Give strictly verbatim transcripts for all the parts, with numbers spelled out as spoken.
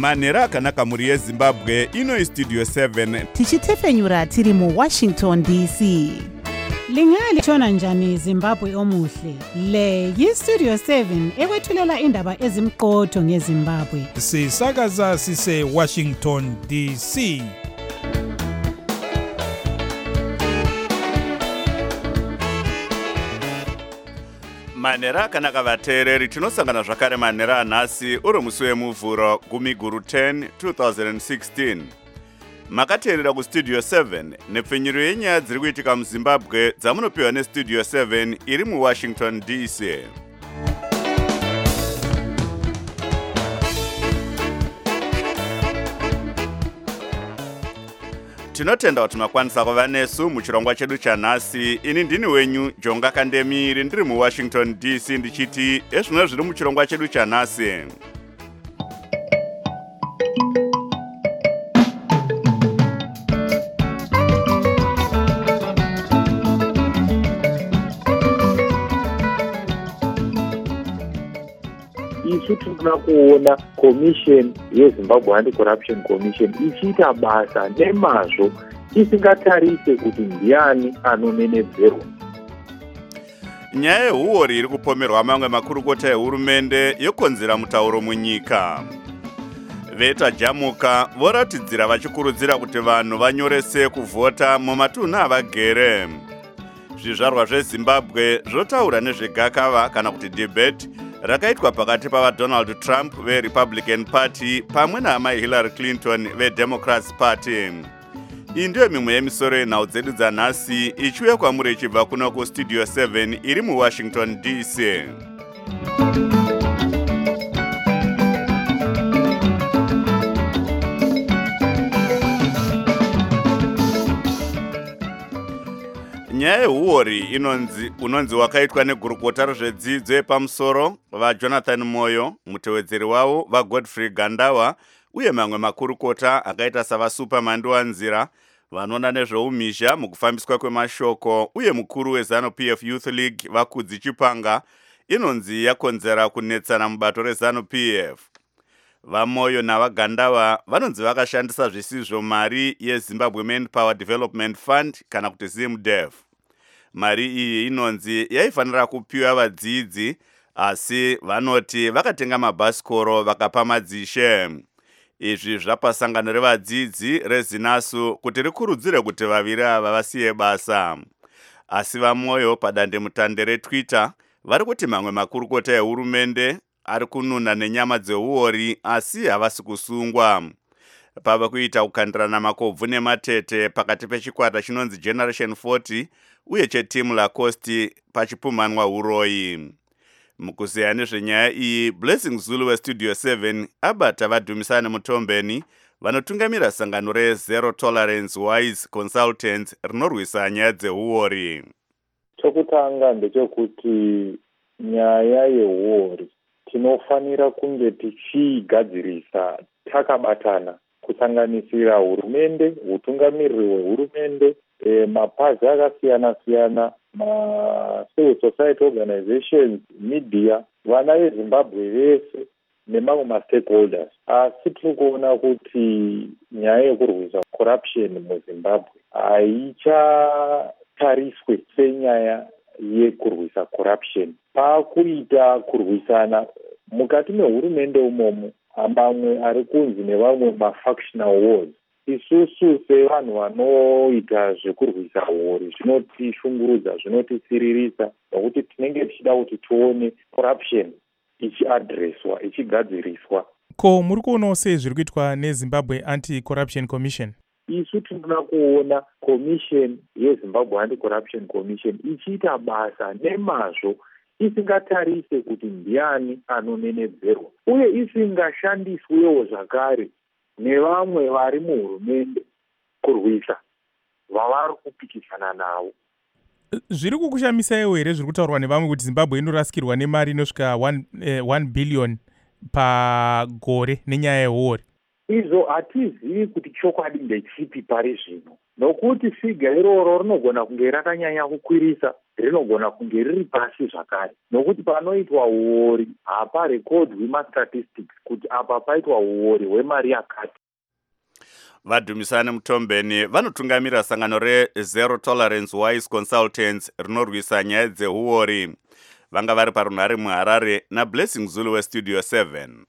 manhero akanaka mhuri yezimbabwe. Ino Studio seven tichitefenyura tiri mu Washington D C. Lingalitshona njani Zimbabwe omuhle? Le yi Studio seven ekwethulela indaba ezimqotho ngeZimbabwe. Sisakaza sise Washington D C. manhero akanaka vateereri, tinosangana zvakare manhero anhasi uri musi wemuvhuro gumi guru ten twenty sixteen. Makateerera kustudio seven nepfenyuro yenyaya dziri kuitika muzimbabwe dzamunopiwa nestudio seven iri muwashington D C. Tinotenda kuti makwanisa kuva nesu muchirongwa chedu chanhasi. Ini ndini wenyu Jonga Kandemiri, ndiri muwashington D C ndichiti ezvino zviri muchirongwa chedu chanhasi. isu tinoda kuona commission yeZimbabwe Anti-Corruption Commission ichiita basa nemazvo isingatarise kuti ndiani anomenedzerwa. Nyaya yehuori iri kupomerwa mamwe makurukota ehurumende yokonzera mutauro munyika. Vetajamuka voratidzira vachikurudzira kuti vanhu vanyorese kuvhota mumatunhu avagere. Zvizvarwa zveZimbabwe zvotaura nezvegakava kana kuti debate rakaitwa pakati pavaDonald Trump veRepublican Party pamwe naamai Hillary Clinton veDemocrats Party. Iyi ndiyo mimwe yemisoro yenhau dzedu dzanhasi ichiuya kwamuri ichibva kuno kustudio seven iri muWashington D C. Nyaya yehuori inonzi unonzi wakaitwa negurukota rezvedzidzo yepamusoro vaJonathan Moyo, mutevedzeri wavo vaGodfrey Gandawa uye mamwe makurukota akaita savasuperman wanzira vanoona nezveumhizha mukufambiswa kwemashoko uye mukuru weZanu-P F Youth League Vakudzi Chipanga inonzi yakonzera kunetsana mubato reZanu-P F. VaMoyo navaGandawa vanonzi vakashandisa zvisizvo mari yeZimbabwe Manpower Development Fund kana kuti ZimDef. Mari iyi inonzi yaifanira kupiwa vadzidzi, asi vanoti vakatenga mabhasikoro vakapa madzishe. Izvi zvapa sangano revadzidzi reZinasu kuti rikurudzire kuti vaviri ava vasiye basa. Asi VaMoyo padandemutande reTwitter vari kuti mamwe makurukota ehurumende ari kununa nenyama dzehuori asi havasi kusungwa. Pava kuita kukandirana makobvu nematete pakati pechikwata chinonzi Generation forty uye chetimu laCosti pachipumanwa uroi. Mukuzeya nezvenyaya iyi, Blessing Zulu weStudio seven abata vadhumisana mutombeni vanotungamira sangano reZero Tolerance Wise Consultants rinorwisa nyaya dzehuori. Chokutanga ndechekuti nyaya yehuori tinofanira kunge tichigadzirisa takabatana, kusanganisira hurumende, utungamiriri hwehurumende, e, mapazi akasiyana siyana, ma-civil society organizations, media, vana veZimbabwe vese nemamwe ma-stakeholders. Asi tiri kuona kuti nyaya yekurwisa corruption muZimbabwe haichatariswe senyaya yekurwisa corruption. Pakuita kurwisana mukati mehurumende umomo, amamwe ari kunzi nevamwe ma-factional wars. Isusu sevanhu vanoita zvekurwisa huori zvinotishungurudza, zvinotisiririsa, nokuti tinenge tichida kuti tione corruption ichiadreswa, ichigadziriswa. Ko muri kuonawo sei zviri kuitwa neZimbabwe Anti-Corruption Commission? Isu tinoda kuona commission yeZimbabwe Anti-Corruption Commission ichiita basa nemazvo, isingatarise kuti ndiani anomenedzerwa, uye isingashandiswewo zvakare nevamwe vari muhurumende kurwisa vavari kupikisana navo. Zviri kukushamisaiwo here zviri kutaurwa nevamwe kuti Zimbabwe inorasikirwa nemari inosvika one billion pagore nenyaya yehuori? izvo hatizivi kuti chokwadi ndechipi pari zvino, nokuti figa iroro rinogona kunge rakanyanya kukwirisa, rinogona kunge riri pasi zvakare, nokuti panoitwa uori haparekodwi mastatistics kuti apa paitwa uori hwemari yakati. Vadhumisani Mutombeni vanotungamira sangano re-Zero Tolerance Wise Consultants rinorwisa nyaya dzeuori. Vanga vari parunhare muHarare naBlessing Zulu weStudio seven.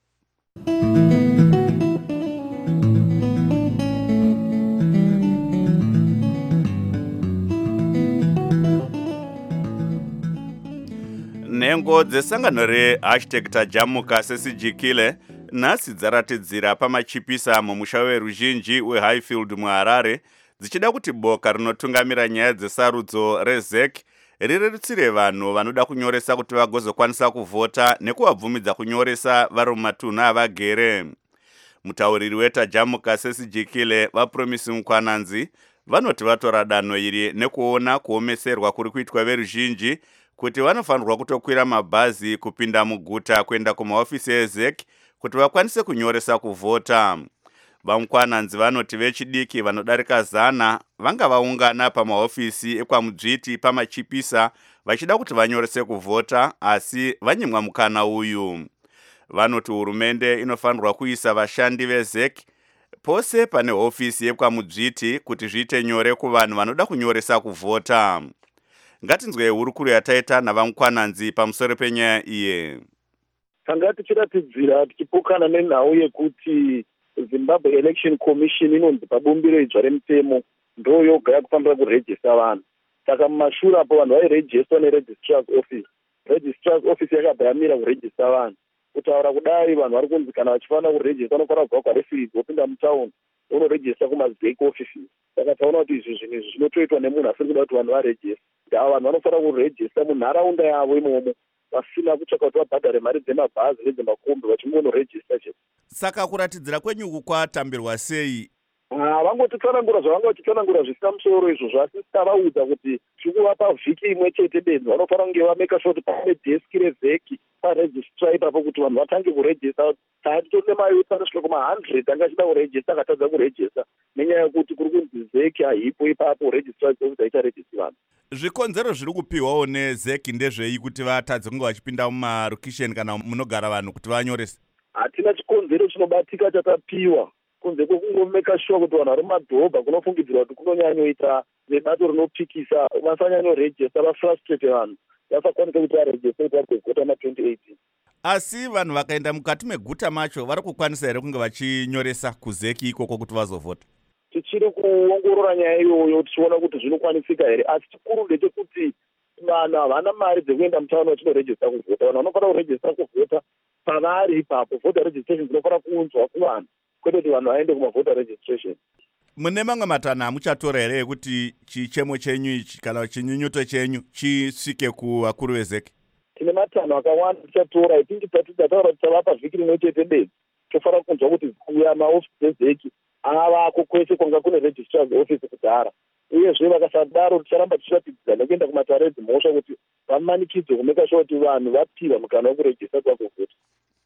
Nhengo dzesangano re-hashtag tajamuka sesijikile nhasi dzaratidzira pamachipisa mumusha weruzhinji weHighfield muHarare dzichida kuti boka rinotungamira nyaya dzesarudzo reZ E C rirerutsire vanhu vanoda kunyoresa kuti vagozokwanisa kuvhota nekuvabvumidza kunyoresa vari mumatunhu avagere. Mutauriri wetajamuka sesijikile vaPromisi Mukwananzi vanoti vatora danho iri nekuona kuomeserwa kuri kuitwa veruzhinji kuti vanofanirwa kutokwira mabhazi kupinda muguta kuenda kumahofisi eZ E C kuti vakwanise kunyoresa kuvhota. VaMukwananzi vanoti vechidiki vanodarika zana vanga vaungana pamahofisi ekwaMudzviti pamachipisa vachida kuti vanyorese kuvhota, asi vanyimwa mukana uyu. Vanoti hurumende inofanirwa kuisa vashandi veZ E C pose pane hofisi yekwaMudzviti kuti zviite nyore kuvanhu vanoda kunyoresa kuvhota. Ngatinzwe hurukuru yataita navaMukwananzi pamusoro penyaya iye. Tanga tichiratidzira tichipokana nenhau yekuti Zimbabwe Election Commission inonzi pabumbiro idzva remutemo ndo yoga yakufanira kurejista vanhu. Saka mumashure apo vanhu vairejistwa neregistrars office. Registrars office yakabva yamira kurejista vanhu. Kutaura kudai vanhu vari kunzi kana vachifanira kurejista vanofanira kubva kwaRefids vopinda mutauni vonorejista kumaZ E C offices. Saka taona kuti izvi zvinhu izvi zvinotoitwa nemunhu asiri kuda kuti vanhu varejista. Ava vanhu vanofanira kurejista munharaunda yavo imomo vasina kutsvaka kuti vabhadhare mari dzemabhazi nedzemakombi vachimbonorejista chete. Saka kuratidzira kwenyu uku kwatambirwa sei? Ah, vangotitsanangura zvavanga vachitsanangura zvisina musoro izvozvo, asi tavaudza kuti tikuvapa vhiki imwe chete benzi vanofanira kunge vameka sure kuti pane deski reZ E C paregistrar ipapo kuti vanhu vatange kurejista. Taatitori nemayuth anosvika kuma one hundred anga achida kurejista akatadza kurejista nenyaya yekuti kuri kunzi Z E C haipo ipapo registrars office haicharegistri vanhu. Zvikonzero zviri kupiwawo neZ E C ndezvei kuti vatadze kunge vachipinda mumarokisheni kana munogara vanhu kuti vanyorese? Hatina chikonzero chinobatika chatapiwa kunze kwekungomeka sure kuti vanhu vari mumadhorobha kunofungidzirwa kuti kunonyanyoita nebato rinopikisa vasanyanyorejista vafrustrate vanhu vasakwanisa kuti varejista kuti vagogota ma-twenty eighteen. Asi vanhu vakaenda mukati meguta macho vari kukwanisa here kunge vachinyoresa kuZ E C ikoko kuti vazovhota? Tichiri kuongorora nyaya iyoyo tichiona kuti zvinokwanisika here, asi chikuru ndechekuti vanhu havana mari dzekuenda mutauni vachinorejista kuvhota. Vanhu vanofanira kurejista kuvhota pavari ipapo. Voter registration dzinofanira kuunzwa kuvanhu kwete kuti vanhu vaende kumavoter registration. Mune mamwe matanho amuchatora here ekuti chichemo chenyu ichi kana chinyunyuto chenyu chisvike kuvakuru veZ E C? Tine matanho akawanda tichatora. I think tataura kuti tavapa vhiki rimwe chete bedzi. Tofanira kunzwa kuti kuya maofisi eZ E C avako kwese kwanga kune registrars office kudhara. Uyezve vakasadaro ticharamba tichiratidzira nekuenda kumatare edzimhosva kuti vamanikidzwe kumeka sure kuti vanhu vapiwa mukana wekurejista kwakuvhota.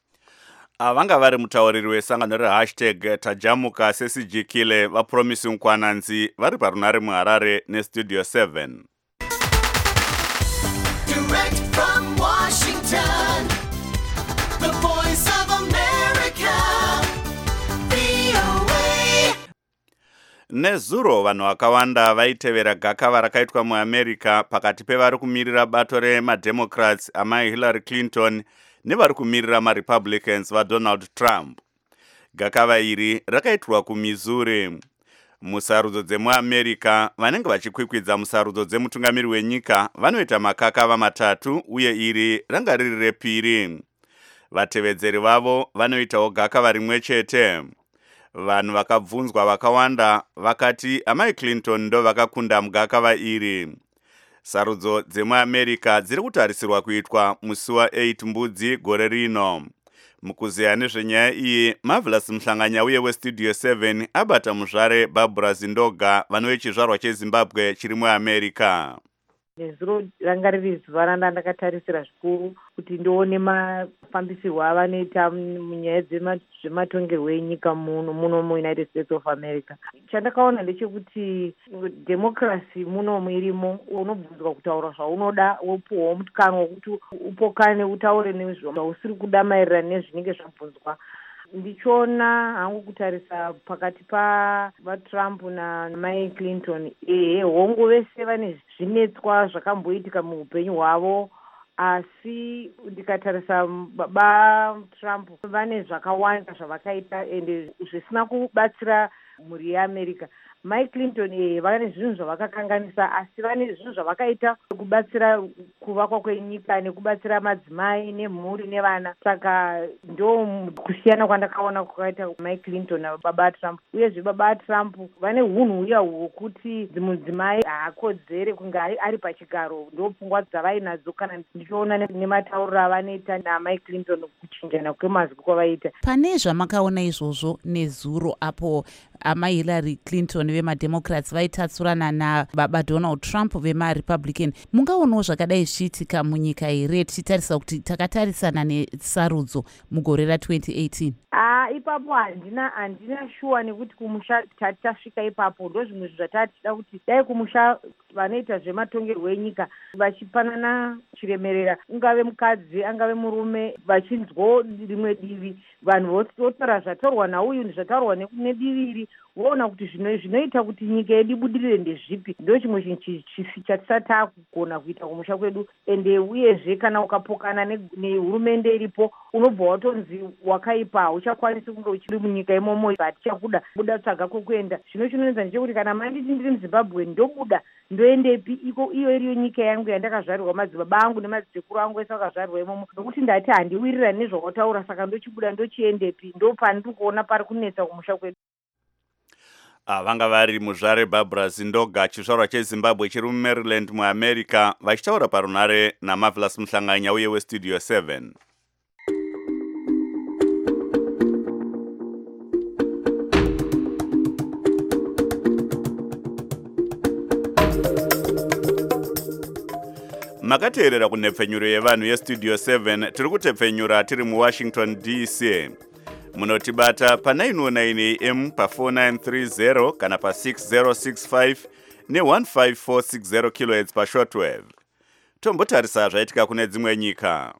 Vanga vari mutauriri wesangano rehashtag tajamuka sesijikile vaPromisi Mukwananzi vari parunhare muHarare neStudio seven. Direct from Washington, the voice of America, V O A. Nezuro vanhu vakawanda vaitevera gakava rakaitwa muAmerica pakati pevari kumirira bato remademocrats amai Hillary Clinton nevari kumirira maRepublicans vaDonald Trump. Gakava iri rakaitwa kuMissouri. Musarudzo dzemuAmerica vanenge vachikwikwidza musarudzo dzemutungamiri wenyika vanoita makakava matatu uye iri ranga riri repiri. Vatevedzeri vavo vanoitawo gakava rimwe chete. Vanhu vakabvunzwa vakawanda vakati amai Clinton ndo vakakunda mugakava iri. Sarudzo dzemuAmerica dziri kutarisirwa kuitwa musi wa-eight mbudzi gore rino. Mukuziya nezvenyaya iyi, Marvelous Mhlanganya uye weStudio seven abata muzvare Barbara Zindoga vano vechizvarwa cheZimbabwe chiri muAmerica. nezuro ranga riri zuva randa ndakatarisira zvikuru kuti ndione mafambisirwo avanoita munyaya zvematongerwo enyika muno muno muunited states of america. Chandakaona ndechekuti democracy munomu irimo, unobvunzwa kutaura zvaunoda wopuhwawo mutikano wekuti upokane utaure nezvausiri kuda maererano nezvinenge zvabvunzwa. Ndichona hangu kutarisa pakati pavaTrump namai Clinton, ehe hongu vese vane zvinetswa zvakamboitika muupenyu hwavo, asi ndikatarisa baba Trump vane zvakawanda zvavakaita ende zvisina kubatsira mhuri yeAmerica. Mai Clinton eh vane zvinhu zvavakakanganisa, asi vane zvinhu zvavakaita kubatsira kuvakwa kwenyika nekubatsira madzimai nemhuri nevana. Saka ndo kusiyana kwandakaona kwakaita Mai Clinton nababa Trump. Uyezve baba Trump vane hunhu uya hwokuti mudzimai haakodzere kunge ari pachigaro, ndo pfungwa dzavainadzo kana ndichiona nematauriro avanoita naMai Clinton kuchinjana kwemazwi kwavaita. Pane zvamakaona izvozvo nezuro apo amai Hillary Clinton vemademocrats vaitatsurana nababa Donald Trump vemarepublican, mungaonawo zvakadai zvichiitika munyika here tichitarisa kuti takatarisana nesarudzo mugore ra twenty eighteen? Ah, ipapo handina handina shuwa nekuti kumusha tasvika ipapo ndo zvimwe zvatatichida kuti dai kumusha vanoita zvematongerwo enyika vachipanana chiremerera, ungave mukadzi angave murume, vachinzwawo rimwe divi, vanhu votora zvatorwa nauyu zvataurwa nedivi iri, voona kuti zvinoita kuti nyika yedu ibudirire ndezvipi. Ndo chimwe chinhu chatisati takugona kuita kumusha kwedu. Ende uyezve kana ukapokana nehurumende iripo unobva watonzi wakaipa, uchakwanisi kunge uchiri munyika imomo, hatichakuda buda tsvaga kwekuenda. Zvino chinoenza ndechekuti kana manditi ndiri muZimbabwe ndobuda ndoendepi iko iyo iriyo nyika yangu yandakazvarirwa, madzibaba angu nemadzikuru angu ese akazvarirwa imomo, nokuti ndati handiwirirani nezvakataura, saka ndochibuda ndochiendepi, ndo pandiri kuona pari kunetsa kumusha kwedu. Vanga vari muzvare Barbara Zindoga, chizvarwa cheZimbabwe chiri muMaryland muAmerica, vachitaura parunare naMarvelous Muhlanganya uye weStudio seven. Makateerera kunhepfenyuro yevanhu yeStudio seven, tiri kutepfenyura tiri muWashington D C. Munotibata pa nine oh nine A M pa four nine three zero kana pa six zero six five ne one five four six zero kilohertz pa shortwave. Tombotarisa zvaitika kune dzimwe nyika.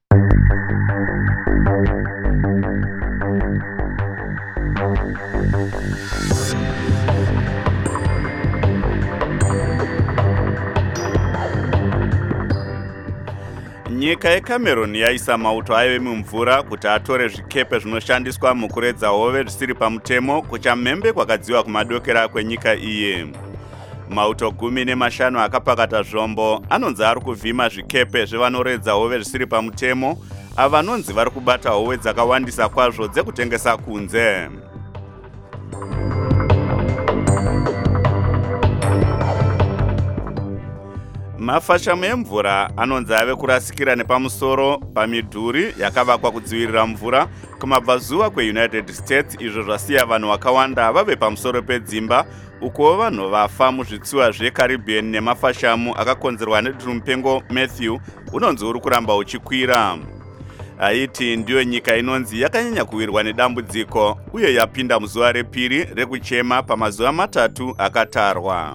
Nyika yeCameroon yaisa mauto ayo emumvura kuti atore zvikepe zvinoshandiswa mukuredza hove zvisiri pamutemo kuchamhembe kwakadziwa kumadokera kwenyika iye. Mauto gumi nemashanu akapakata zvombo anonzi ari kuvhima zvikepe zvevanoredza hove zvisiri pamutemo, ava vanonzi vari kubata hove dzakawandisa kwazvo dzekutengesa kunze. Mafashamu emvura anonzi ave kurasikira nepamusoro pamidhuri yakavakwa kudzivirira mvura kumabvazuva kweUnited States, izvo zvasiya vanhu vakawanda vave pamusoro pedzimba, uko vanhu vafa muzvitsuwa zveCaribbean nemafashamu akakonzerwa nedurumupengo Matthew unonzi uri kuramba uchikwira. Haiti ndiyo nyika inonzi yakanyanya kuwirwa nedambudziko uye yapinda muzuva repiri rekuchema pamazuva matatu akatarwa.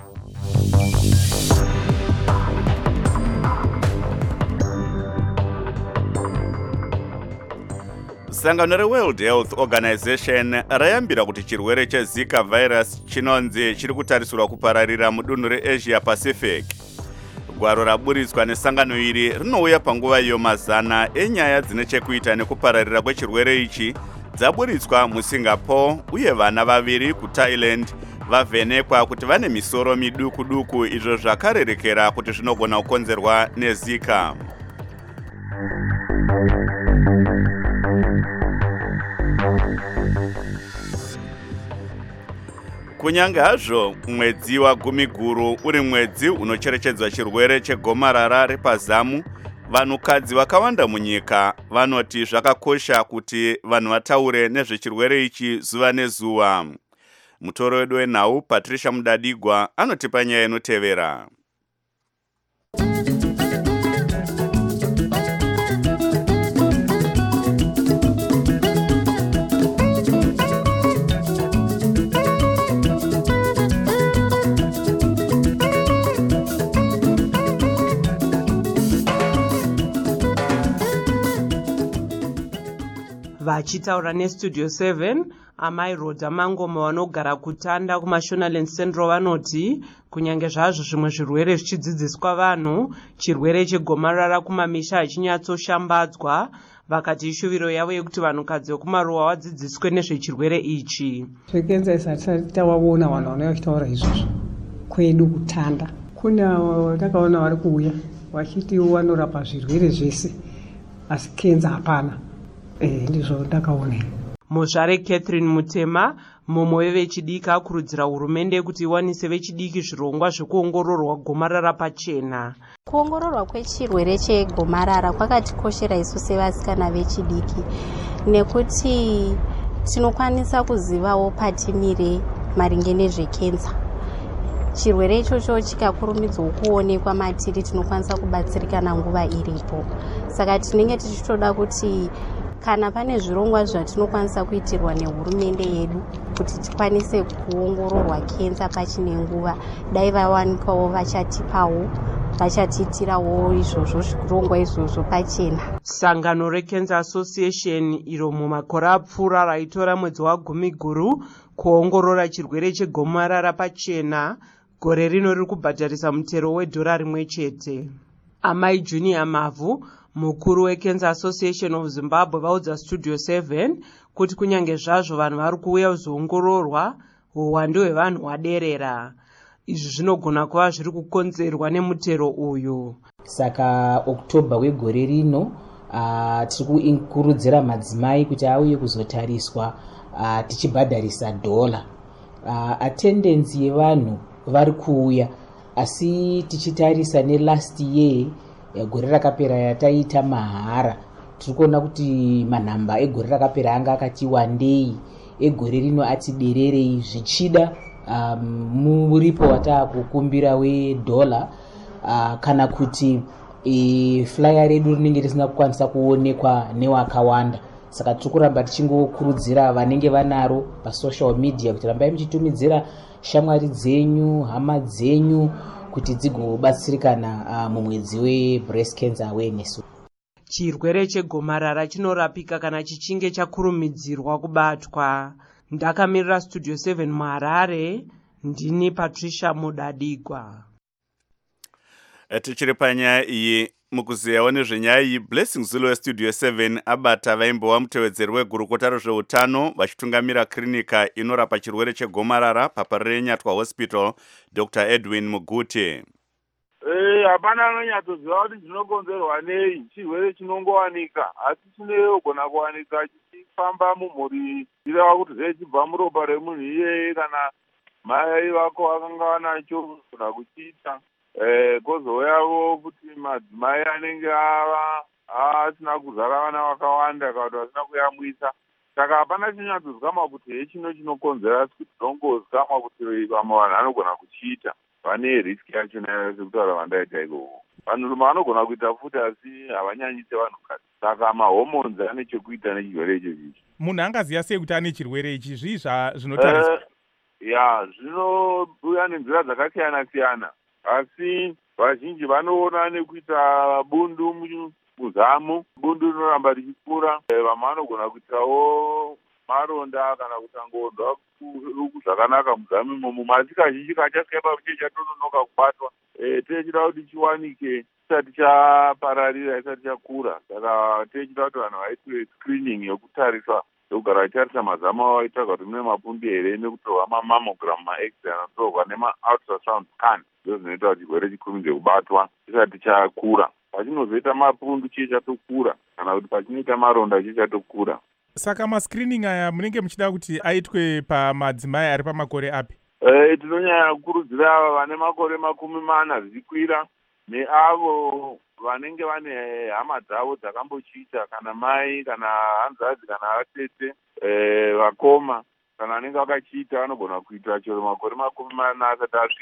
Sangano reWorld Health Organization rayambira kuti chirwere chezika virus chinonzi chiri kutarisirwa kupararira mudunhu reAsia Pacific. Gwaro raburitswa nesangano iri rinouya panguva iyo mazana enyaya dzine chekuita nekupararira kwechirwere ichi dzaburitswa muSingapore, uye vana vaviri kuThailand vavhenekwa kuti vane misoro miduku duku, izvo zvakarerekera kuti zvinogona kukonzerwa nezika. Kunyange hazvo mwedzi wagumi guru uri mwedzi unocherechedzwa chirwere chegomarara repazamu, vanhukadzi vakawanda munyika vanoti zvakakosha kuti vanhu vataure nezvechirwere ichi zuva nezuva. Mutoro wedu wenhau Patricia Mudadigwa anotipa nyaya inotevera. vachitaura nestudio seven amai Rodha Mangoma vanogara kutanda kumashonaland central vanoti kunyange zvazvo zvimwe zvirwere zvichidzidziswa vanhu, chirwere chegomarara kumamisha hachinyatsoshambadzwa. Vakati ishuviro yavo yekuti vanhukadzi vekumaruwa vadzidziswe nezvechirwere ichi. Zvekenza isati tavaona vanhu vanouya vachitaura izvozvo kwedu kutanda. Kuna takaona vari kuuya vachiti vanorapa zvirwere zvese asi kenza hapana. Eh, ndizvo ndakaona. Muzvare Catherine Mutema, mumwe wevechidiki, akurudzira hurumende kuti iwanise vechidiki zvirongwa zvekuongororwa gomarara pachena. Kuongororwa kwechirwere chegomarara kwakatikoshera isu sevasikana vechidiki nekuti tinokwanisa kuzivawo patimire maringe nezvekenza. Chirwere ichocho chikakurumidzwa kuonekwa matiri tinokwanisa kubatsirikana nguva iripo. Saka tinenge tichitoda kuti kana pane zvirongwa zvatinokwanisa kuitirwa nehurumende yedu kuti tikwanise kuongororwa kenza pachine nguva, dai vawanikwawo vachatipawo vachatiitirawo izvozvo zvirongwa izvozvo pachena. Sangano reCancer Association iro mumakore apfuura raitora mwedzi wagumi guru kuongorora chirwere chegomarara pachena, gore rino riri kubhadharisa mutero wedhora rimwe chete. Amai Junior Mavhu, mukuru weCancer Association of Zimbabwe, vaudza Studio seven kuti kunyange zvazvo vanhu vari kuuya kuzoongororwa, uwandu hwevanhu hwaderera. Izvi zvinogona kuva zviri kukonzerwa nemutero uyu. Saka Oktoba wegore rino uh, tiri kukurudzira madzimai kuti auye kuzotariswa uh, tichibhadharisa dhola. Uh, attendance yevanhu vari kuuya, asi tichitarisa nelast year gore rakapera yataita mahara, tiri kuona kuti manhamba egore rakapera anga akati wandei, egore rino ati dererei, zvichida um, muripo wataakukumbira wedhola uh, kana kuti e, flyer redu rinenge risina kukwanisa kuonekwa newakawanda. Saka tiri kuramba tichingokurudzira vanenge vanaro pasocial media kuti rambai muchitumidzira shamwari dzenyu, hama dzenyu kuti dzigobatsirikana uh, mumwedzi webreast cancer awareness. Chirwere chegomarara chinorapika kana chichinge chakurumidzirwa kubatwa. Ndakamirira Studio seven muHarare, ndini Patricia Mudadigwa. Tichiri panyaya iyi, mukuziyawo nezvenyaya iyi, Blessing Zulu weStudio seven abata vaimbowa mutevedzeri wegurukota rezveutano vachitungamira klinika inorapa chirwere chegomarara paParire Nyatwa Hospital, Doctor Edwin Muguti. Eh, hapana anonyatsoziva kuti chinokonzerwa nei, chirwere chinongowanika asi chinogona kuwanika chichifamba mumhuri ireva kuti zvechibva muropa remunhu iyeye kana mai vako vakanga vanacho kana kuchiita. Eh, kozouyawo kuti madzimai anenge ava asina kuzara vana vakawanda kana kuti vasina kuyamwisa. Saka hapana chinyatsozikama kuti hechino chinokonzera, asi kuti tinongozikama kuti vamwe vanhu vanogona kuchiita, vane riski yachona sekutaura vandaita ikoko. Vanhurume vanogona kuita futi asi havanyanyise vanhukadzi. Saka mahormones ane chekuita nechirwere ichochi. Munhu angaziva sei kuti ane chirwere ichi? Zvii zvinotariswa? Uh, ya zvinouya nenzira dzakasiyana siyana, asi vazhinji vanoona nekuita bundu muzamu, bundu rinoramba richikura. Vamwe vanogona kuitawo maronda kana kutangondwa zvakanaka muzamu imomo, asi kazhinji kachasiyapa chiye chatononoka kubatwa. E, techida kuti chiwanike chisati chapararira, chisati chakura. Saka techida kuti vanhu vaitwe screening yokutariswa, yogara vachitarisa mazamu avo vaitsvaga kuti mune mapundu here, nekutorwa mamammogram, ma-x-ray anotorwa nema-ultrasound scan. Ndizvo zvinoita kuti chirwere chikurumidze kubatwa chisati chakura. Pachinozoita mapundu chiye chatokura, kana kuti pachinoita maronda chiye chatokura. Saka mascreening aya munenge muchida kuti aitwe pamadzimai ari pamakore api? Eh, tinonyanya kukurudzira ava vane makore makumi mana zvichikwira neavo vanenge vane hama dzavo dzakambochiita, kana mai kana hanzvadzi kana vatete, eh, vakoma kana vanenge vakachiita vanogona kuita chero makore makumi mana asati asvika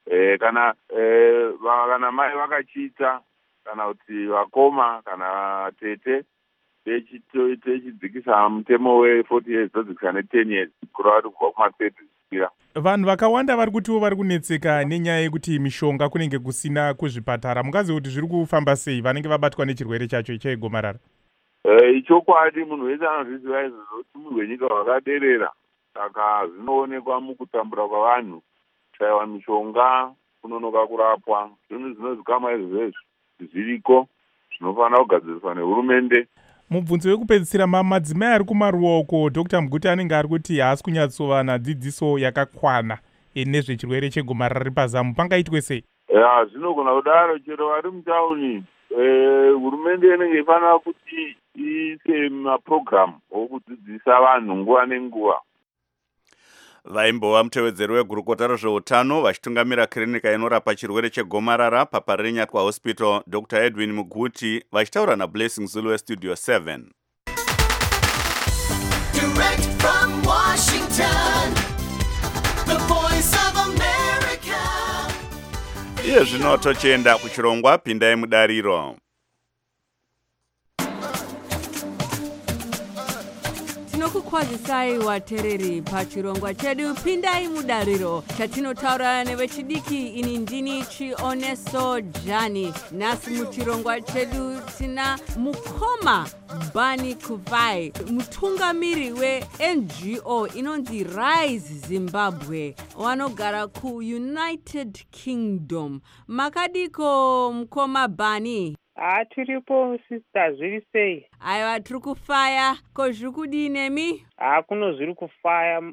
e, kana e, va, kana mai vakachita kana kuti vakoma kana tete techidzikisa mutemo we-forty years todzikisa ne-ten years kurava kuti kubva kuma-thirty zvikira. Vanhu vakawanda vari kutiwo vari kunetseka nenyaya yekuti mishonga kunenge kusina kuzvipatara. Mungaziva kuti zviri kufamba sei vanenge vabatwa nechirwere chacho chegomarara? Ichokwadi munhu wese anozviziva izvozvo kuti munhu wenyika wakaderera, saka zvinoonekwa mukutambura kwavanhu, kushaiwa mishonga, kunonoka kurapwa. Zvinhu zvinozikama izvozvo zviriko zvinofanira kugadziriswa nehurumende. Mubvunzo wekupedzisira, madzimai ari kumaruwa uko Dr Mguti anenge ari kuti haasi kunyatsova nadzidziso yakakwana nezvechirwere chegomarara ripazamu, pangaitwe sei? Ya, zvinogona kudaro. Chero vari mutauni, hurumende inenge ifanira kuti iise maprogramu okudzidzisa vanhu nguva nenguva. Vaimbova mutevedzeri wegurukota rezveutano vachitungamira kirinika inorapa chirwere chegomarara paParinyatwa Hospital, Dr Edwin Muguti, vachitaura naBlessing Zulu weStudio seven. Direct from Washington, the voice of America. Iye zvino tochienda kuchirongwa pindai mudariro. Tinokukwazisai watereri pachirongwa chedu pindai mudariro chatinotaura nevechidiki. Ini ndini Chioneso Jani. Nasi muchirongwa chedu tina Mukoma Bani Kuvai, mutungamiri we-N G O inonzi Rise Zimbabwe, wanogara ku-United Kingdom. Makadiko Mukoma Bani? Ah, tiripo sister, zviri sei? Aiwa, tiri kufaya. Ko zviri kudii nemi? Ah, kuno zviri kufaya.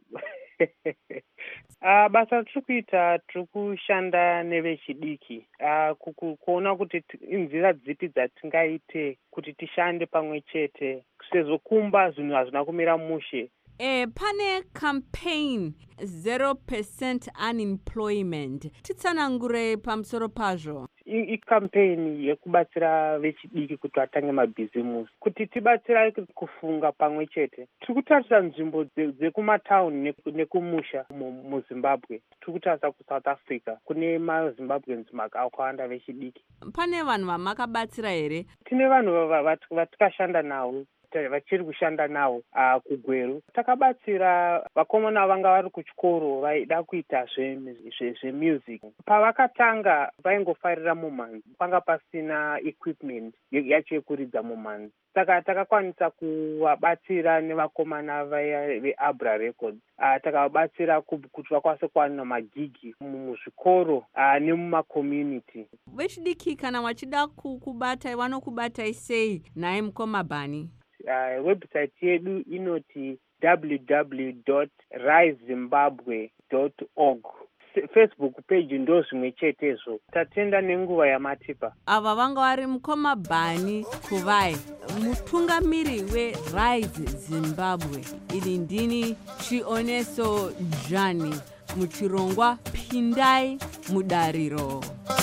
Ah, basa tiri kuita, tiri kushanda nevechidiki. Ah, kuona kuti inzira dzipi dzatingaite kuti tishande pamwe chete sezvo kumba zvinhu hazvina kumira mushe. Eh, pane campaign zero percent unemployment. Titsanangure pamusoro pazvo. Icampaign yekubatsira vechidiki kuti vatange mabhizimusi, kuti tibatsira kufunga pamwe chete. Tiri kutarisa nzvimbo dzekumatauni nekumusha muZimbabwe. Tiri kutarisa kuSouth Africa kune maZimbabweans akawanda vechidiki. Pane vanhu vamakabatsira here? Tine vanhu vatikashanda navo, vachiri kushanda nawo uh, kugweru. Takabatsira vakomana vanga vari kuchikoro vaida kuita zvemusic. Pavakatanga vaingofarira mumhanzi, panga pasina equipment yacho yekuridza mumhanzi. Saka takakwanisa kuvabatsira nevakomana veAbra Records. Uh, takavabatsira kuti vakwanise kuwana magigi muzvikoro uh, nemumakommunity. Vechidiki kana vachida kukubata vanokubatai sei naye Mukoma Bani? Uh, website yedu inoti w w w dot rise zimbabwe dot org. Facebook page ndo zvimwe chetezvo. Tatenda nenguva yamatipa. Ava vanga vari Mukoma Bani Kuvai, mutungamiri weRise Zimbabwe. Ini ndini Chioneso Jani, muchirongwa pindai mudariro.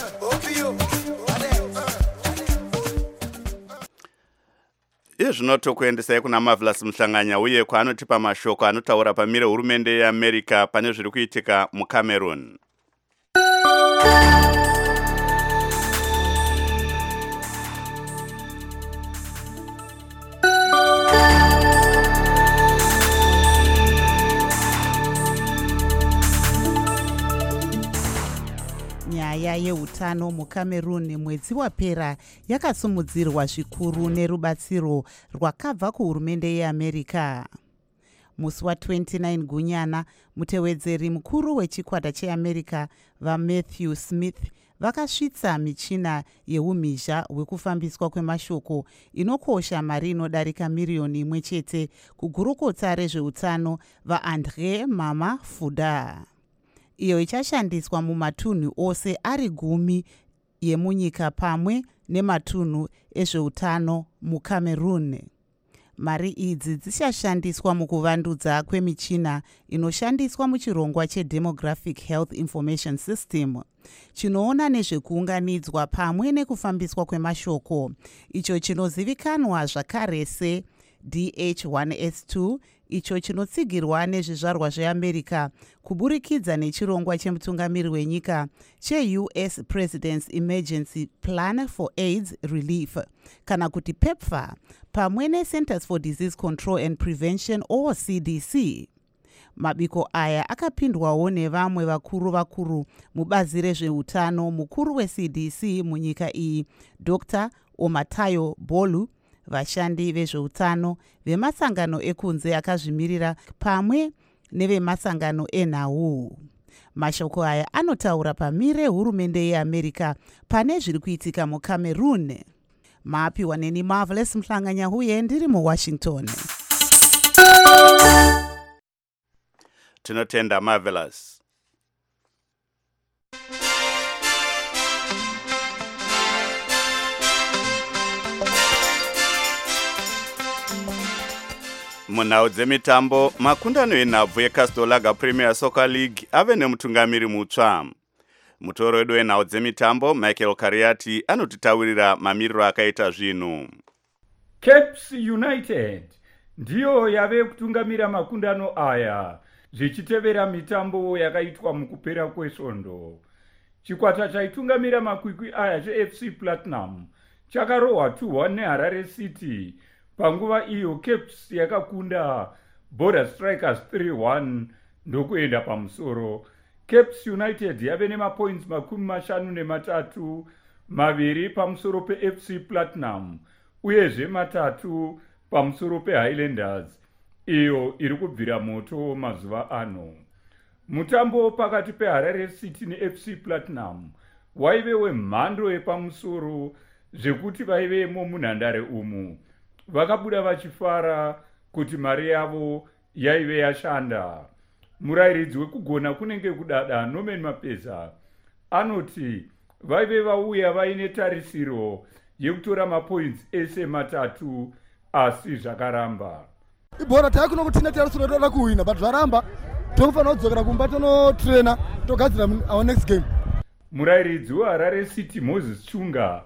Izvi zvinotokuendesai kuna Marvelous Muhlanganya uye kwaanotipa mashoko anotaura pamire hurumende yeAmerica pane zviri kuitika muCameroon. Nyaya yeutano muCameroon mwedzi wapera yakasimudzirwa zvikuru nerubatsiro rwakabva kuhurumende yeAmerica. Musi wa29 Gunyana, mutevedzeri mukuru wechikwata cheAmerica vaMatthew Smith vakasvitsa michina yeumhizha hwekufambiswa kwemashoko inokosha mari inodarika miriyoni imwe chete kugurukota rezveutano vaAndré Mama Fuda. Iyo ichashandiswa mumatunhu ose ari gumi yemunyika pamwe nematunhu ezveutano muCameroon. Mari idzi dzichashandiswa mukuvandudza kwemichina inoshandiswa muchirongwa cheDemographic Health Information System, chinoona nezvekuunganidzwa pamwe nekufambiswa kwemashoko, icho chinozivikanwa zvakare se D H one S two icho chinotsigirwa nezvizvarwa zveamerica kuburikidza nechirongwa chemutungamiri wenyika che-U S President's Emergency Plan for AIDS Relief kana kuti PEPFAR pamwe neCenters for Disease Control and Prevention or C D C. Mabiko aya akapindwawo nevamwe vakuru vakuru mubazi rezveutano. Mukuru we-C D C munyika iyi Doctor Omatayo Bolu, vashandi vezveutano vemasangano ekunze akazvimirira pamwe nevemasangano enhau. Mashoko aya anotaura pamire hurumende yeAmerica pane zviri kuitika muCameroon. Maapiwa neni Marvelous Mhlanganya huye ndiri muWashington. Tinotenda Marvelous. Munhau dzemitambo, makundano enhabvu yeCastle Lager Premier Soccer League ave nemutungamiri mutsva. Mutoro wedu wenhau dzemitambo Michael Kariati anotitaurira mamiriro akaita zvinhu. Caps United ndiyo yave kutungamira makundano aya zvichitevera mitambo yakaitwa mukupera kwesvondo. Chikwata chaitungamira makwikwi aya che-F C Platinum chakarohwa two one neHarare City. Panguva iyo Caps yakakunda Border Strikers three one ndokuenda pamusoro. Caps United yave nemapoints makumi mashanu nematatu, maviri pamusoro pe-F C Platinum uyezve matatu pamusoro pe-Highlanders iyo iri kubvira moto mazuva ano. Mutambo pakati peHarare City neF C Platinum waive wemhando yepamusoro zvekuti vaivemo munhandare umu vakabuda vachifara kuti mari yavo yaive yashanda. Murairidzi wekugona kunenge kudada Norman Mapeza anoti vaive vauya vaine tarisiro yekutora mapoints ese matatu asi zvakaramba. Ibhora taikuno kutina tarisiro toda kuwina but zvaramba tokufanira kudzokera kumba tonotraina togadzira our next game. Murairidzi weHarare City Moses Chunga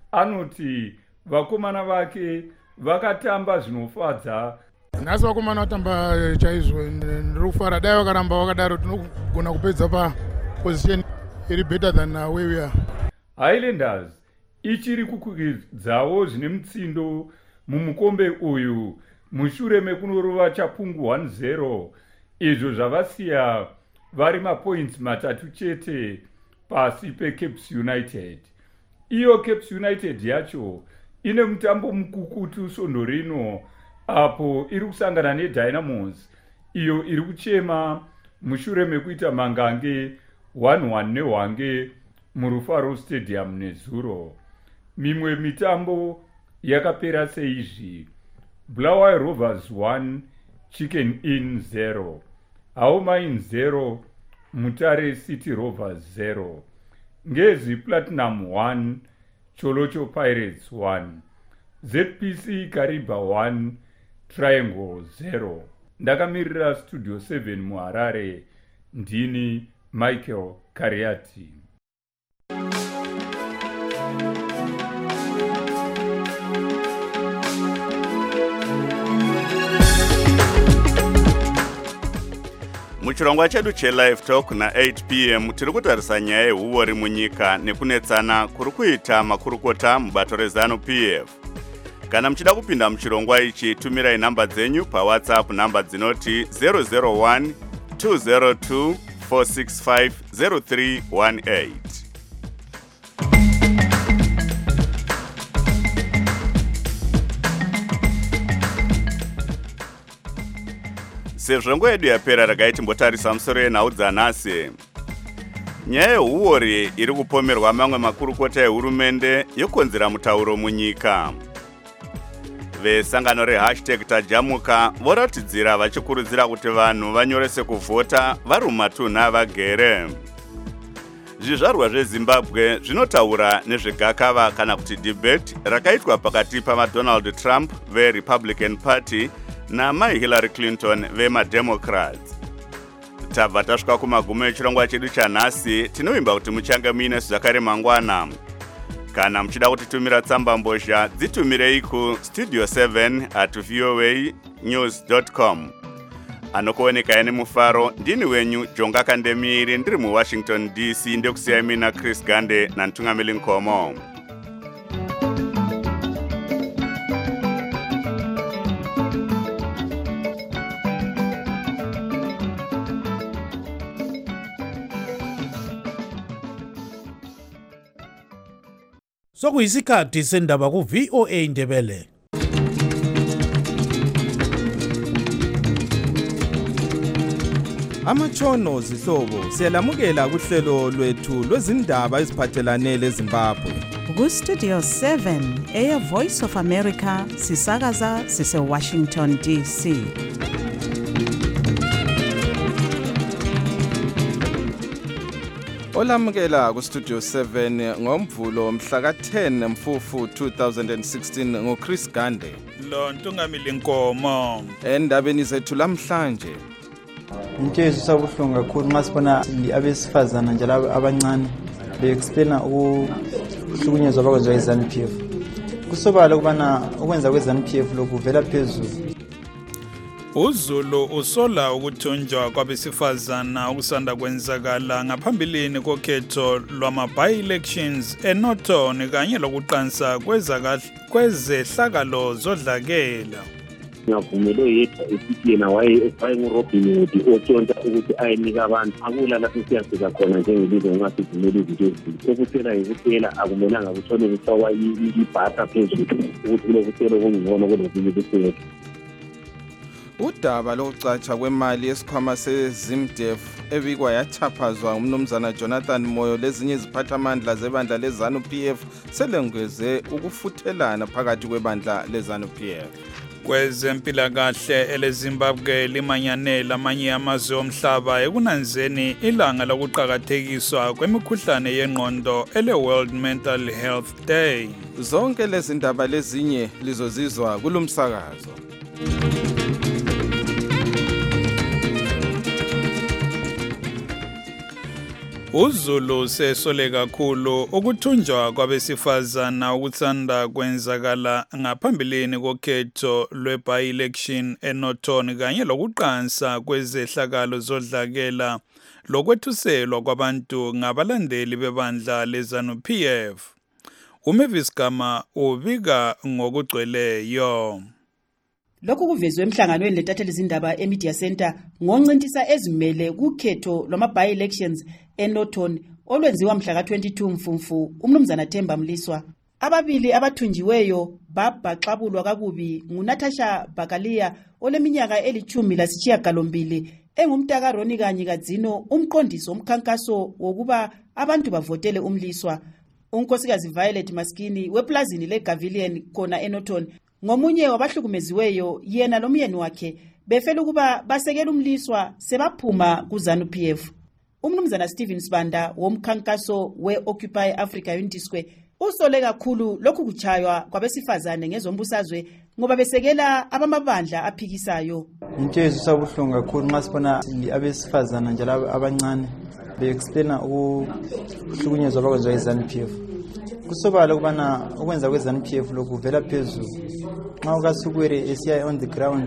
anoti vakomana vake vakatamba zvinofadza. Nhasi vakomana vatamba chaizvo, ndiri kufara. Dai vakaramba vakadaro tinogona kupedza paposition iri better than where we are. Highlanders ichiri kukwikidzawo zvine mutsindo mumukombe uyu mushure mekunorova Chapungu one zero, izvo zvavasiya vari mapoints matatu chete pasi peCaps United. Iyo Caps United yacho ine mutambo mukukutu svondo rino apo iri kusangana neDynamos iyo iri kuchema mushure mekuita mangange one one neHwange muRufaro Stadium nezuro. Mimwe mitambo yakapera seizvi: Bulawayo Rovers one Chicken Inn zero, Haumain zero Mutare City Rovers zero, Ngezi Platinum one Cholocho Pirates one, Z P C Kariba one Triangle zero. Ndakamirira Studio seven muHarare, ndini Michael Kariati. Muchirongwa chedu che-Live Talk na eight p m tiri kutarisa nyaya yehuori munyika nekunetsana kuri kuita makurukota mubato reZanu P F. Kana muchida kupinda muchirongwa ichi, tumirai namba dzenyu paWhatsApp, namba dzinoti zero zero one two zero two four six five zero three one eight. Sezvo nguva yedu yapera, regai timbotarisa musoro yenhau dzanhasi. Nyaya yehuori iri kupomerwa mamwe makurukota ehurumende yokonzera mutauro munyika. Vesangano rehashtag tajamuka voratidzira vachikurudzira kuti vanhu vanyorese kuvhota vari mumatunhu avagere. Zvizvarwa zveZimbabwe zvinotaura nezvegakava kana kuti debate rakaitwa pakati pamaDonald Trump veRepublican Party namai Hillary Clinton vemaDemocrats. Tabva tasvika kumagumo echirongwa chedu chanhasi. Tinovimba kuti muchange muine zvakare mangwana. kana muchida kutitumira tsamba mbozha dzitumirei ku studio seven at voa news dot com. Anokuoneka ene mufaro ndini wenyu Jonga Kandemiri ndiri mu Washington D C ndekusiyai mina Chris Gande na Ntungamili Nkomo. Sokuyisikhathi sendaba ku V O A Ndebele. Amachono zihlobo siyalamukela kuhlelo lwethu lwezindaba eziphathelane leZimbabwe. Ku Studio seven eya Voice of America sisakaza sise Washington D C. Olamukela ku Studio seven ngomvulo mhla ka ten Mfufu two thousand sixteen ngo Chris Gande. Lo Ntungamili Nkomo. Endabeni zethu lamhlanje. Into ezisabuhlungu kakhulu nxa sibona abesifazana njalo abancane be-explaina ukuhlukunyezwa bakwenziwa yi-ZANU P F. Kusobala ukubana ukwenza kwe-ZANU P F lokhu kuvela phezulu. uZulu usola ukuthunjwa kwabesifazana okusanda kwenzakala ngaphambilini kokhetho lwama-by-elections eNorton kanye lokuqansa kwezehlakalo zodlakela. ngavumelo yedwa esithi yena wayengurobin hood otshontsha ukuthi ayenika abantu akula lapho siyafika khona njengelizwe ngasivumela izinto ezinto okuthela yikuthela akumelanga kuthole kufakwa ibhasa phezulu ukuthi kulokuthela okungcono kunokunye kuthela. Udaba lokucatsha kwemali yesikhwama seZimdef ebikwa yachaphazwa umnumzana Jonathan Moyo lezinye iziphathamandla zebandla leZANU P F selengeze ukufuthelana phakathi kwebandla leZANU P F. Kwezempilakahle eleZimbabwe limanyanela amanye amazwe omhlaba ekunanzeni ilanga lokuqhakathekiswa kwemikhuhlane yengqondo ele World Mental Health Day. Zonke lezi ndaba lezinye lizozizwa kulumsakazo. uZulu sesole kakhulu ukuthunjwa kwabesifazana ukutsanda kwenzakala ngaphambilini kokhetho lwe-by-election eNorton kanye lokuqansa kwezehlakalo zodlakela lokwethuselwa kwabantu ngabalandeli bebandla leZANU P F. uMavis Gama ubika ngokugcweleyo. Lokhu kuvezwe emhlanganweni letatheli izindaba eMedia Center ngoncintisa ezimele kukhetho lwama-by-elections eNorton olwenziwa mhla ka twenty-two Mfumfu umnumzana Themba Mliswa. Ababili abathunjiweyo babhaxabulwa kakubi nguNatasha Bakalia oleminyaka elithumi lasishiyagalombili engumntaka Roni kanye kadzino umqondiso omkhankaso wokuba abantu bavotele umliswa. Unkosikazi Violet Maskini weplazini leGavilian khona eNorton ngomunye wabahlukumeziweyo yena lomyeni wakhe befela ukuba basekela umliswa sebaphuma kuZANU P F. Umnumzana Stephen Sibanda womkhankaso we-Occupy Africa Unity Square usole kakhulu lokhu kuchaywa kwabesifazane ngezombusazwe ngoba besekela abamabandla aphikisayo. Into ezisabuhlungu kakhulu nxa sibona abesifazana njalo abancane be-explaina ukuhlukunyezwa bakwenziwa yi-ZANU P F. Kusobala ukubana ukwenza kwe-ZANU P F lokhu kuvela phezulu. Nxa ukaSukwere esiya on the ground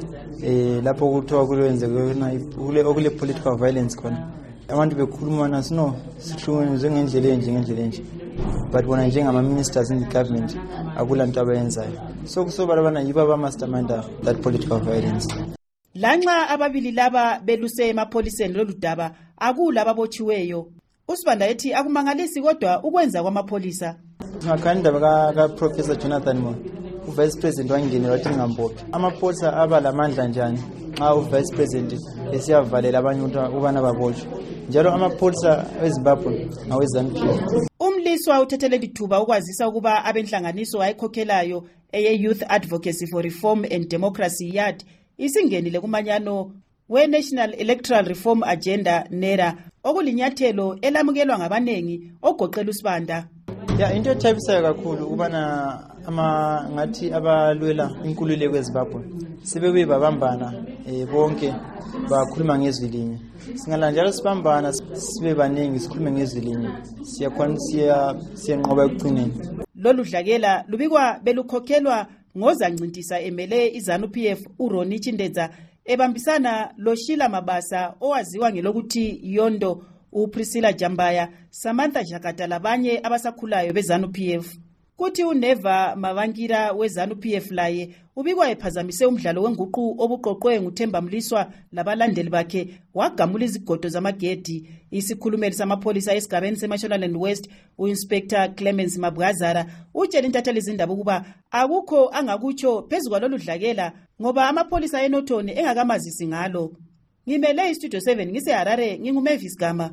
eh lapho kuthiwa kulenzeka kule okule political violence khona abantu bekhuluma nasino sihlukunyezwe ngendlela enje ngendlela enje but bona njengama ministers in the government akulanto abayenzayo so kusobala bana yiba ba mastermind that political violence. Lanxa ababili laba beluse emapholiseni loludaba akula ababotshiweyo. Usibanda ethi akumangalisi kodwa ukwenza kwamapholisa. Ngakhandaba ka ka Professor Jonathan Moyo uvice president wangenela wathi ngambophi amapholisa abalamandla njani xa uvice president esiyavalela abanye ubana babotshwe njalo amapholisa eZimbabwe ngaweZANU P F. Umliswa uthethele lithuba ukwazisa ukuba abenhlanganiso ayikhokhelayo eye Youth Advocacy for Reform and Democracy yard isingenile kumanyano we-National Electoral Reform Agenda NERA okulinyathelo elamukelwa ngabanengi ogoqela uSibanda. Ya into ethabisayo kakhulu ubana ama ngathi abalwela inkululeko eZimbabwe sebebuye babambana eh bonke bakhuluma ngezwi linye. Singala njalo sibambana sibe baningi sikhulume ngezwi linye siyakhona siyanqoba ekugcineni. Lolu dlakela lubikwa belukhokhelwa ngozancintisa emele iZANU-P F uRoni Chindedza ebambisana loShila Mabasa owaziwa ngelokuthi Yondo, uPriscilla Jambaya, Samantha Jakata labanye abasakhulayo beZANU-P F. Kuthi uNeva Mavangira weZANU-P F laye ubikwa ephazamise umdlalo wenguqu obuqoqwe nguThemba Mliswa labalandeli bakhe wagamula izigodo zamagedi. Isikhulumeli samapholisa esigabeni seMashonaland West uInspector Clemens Mabwazara utshela intatheli izindaba ukuba akukho angakutsho phezu kwalolu dlakela ngoba amapholisa eNothoni engakamazisi ngalo. Ngimele iStudio seven ngise Harare nginguMavis Gama.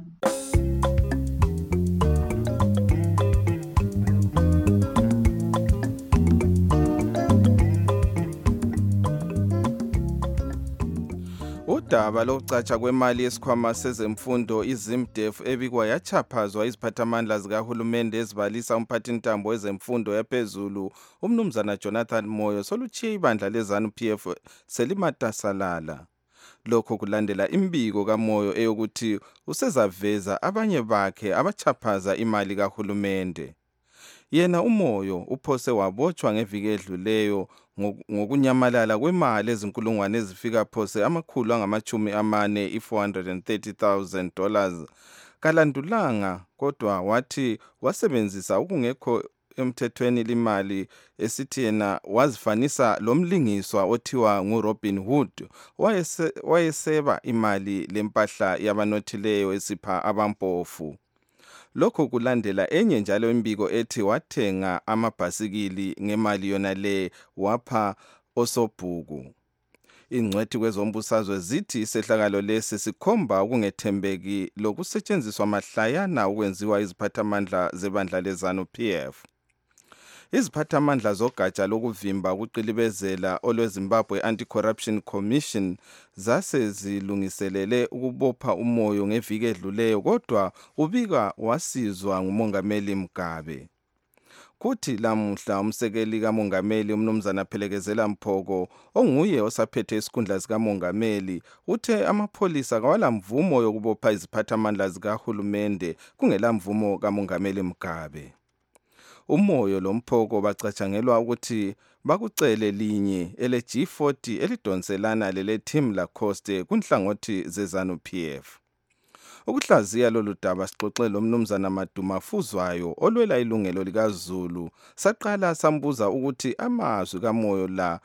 Udaba lokucatsha kwemali yesikhwama sezemfundo iZimDef ebikwa yachaphazwa iziphathamandla zikahulumende ezibalisa umphathintambo wezemfundo yaphezulu umnumzana Jonathan Moyo soluchiye ibandla leZANU-P F selimatasalala. Lokho kulandela imbiko kaMoyo eyokuthi usezaveza abanye bakhe abachaphaza imali kahulumende. Yena uMoyo uphose wabotshwa ngeviki edluleyo ngokunyamalala kwemali ezinkulungwane ezifika phose amakhulu angamachumi amane i-four hundred thirty thousand dollars. Kalandulanga kodwa wathi wasebenzisa ukungekho emthethweni limali esithi yena wazifanisa lomlingiswa othiwa nguRobin Hood wayese wayeseba imali lempahla yabanothileyo esipha abampofu. Lokho kulandela enye njalo imbiko ethi wathenga amabhasikili ngemali yona le wapha osobhuku. Ingcwethi kwezombusazwe zithi isehlakalo lesi sikhomba ukungethembeki lokusetshenziswa mahlayana ukwenziwa iziphathamandla zebandla leZANU-P F. Iziphathamandla zogatsha lokuvimba ukuqilibezela olweZimbabwe Anti-Corruption Commission zase zilungiselele ukubopha uMoyo ngeviki edluleyo kodwa ubika wasizwa nguMongameli Mugabe. Kuthi lamuhla umsekeli kaMongameli umnumzana Phelekezela Mphoko onguye osaphethe isikhundla sikaMongameli uthe amapholisa kawala mvumo yokubopha iziphathamandla zikahulumende kungela mvumo kaMongameli Mugabe. Umoyo loMphoko bacatshangelwa ukuthi bakucele linye ele G forty elidonselana lele Team Lacoste kunhlangothi zeZANU-P F. Ukuhlaziya lolu daba sixoxe lomnumzana Maduma Fuzwayo olwela ilungelo likaZulu saqala sambuza ukuthi amazwi kaMoyo la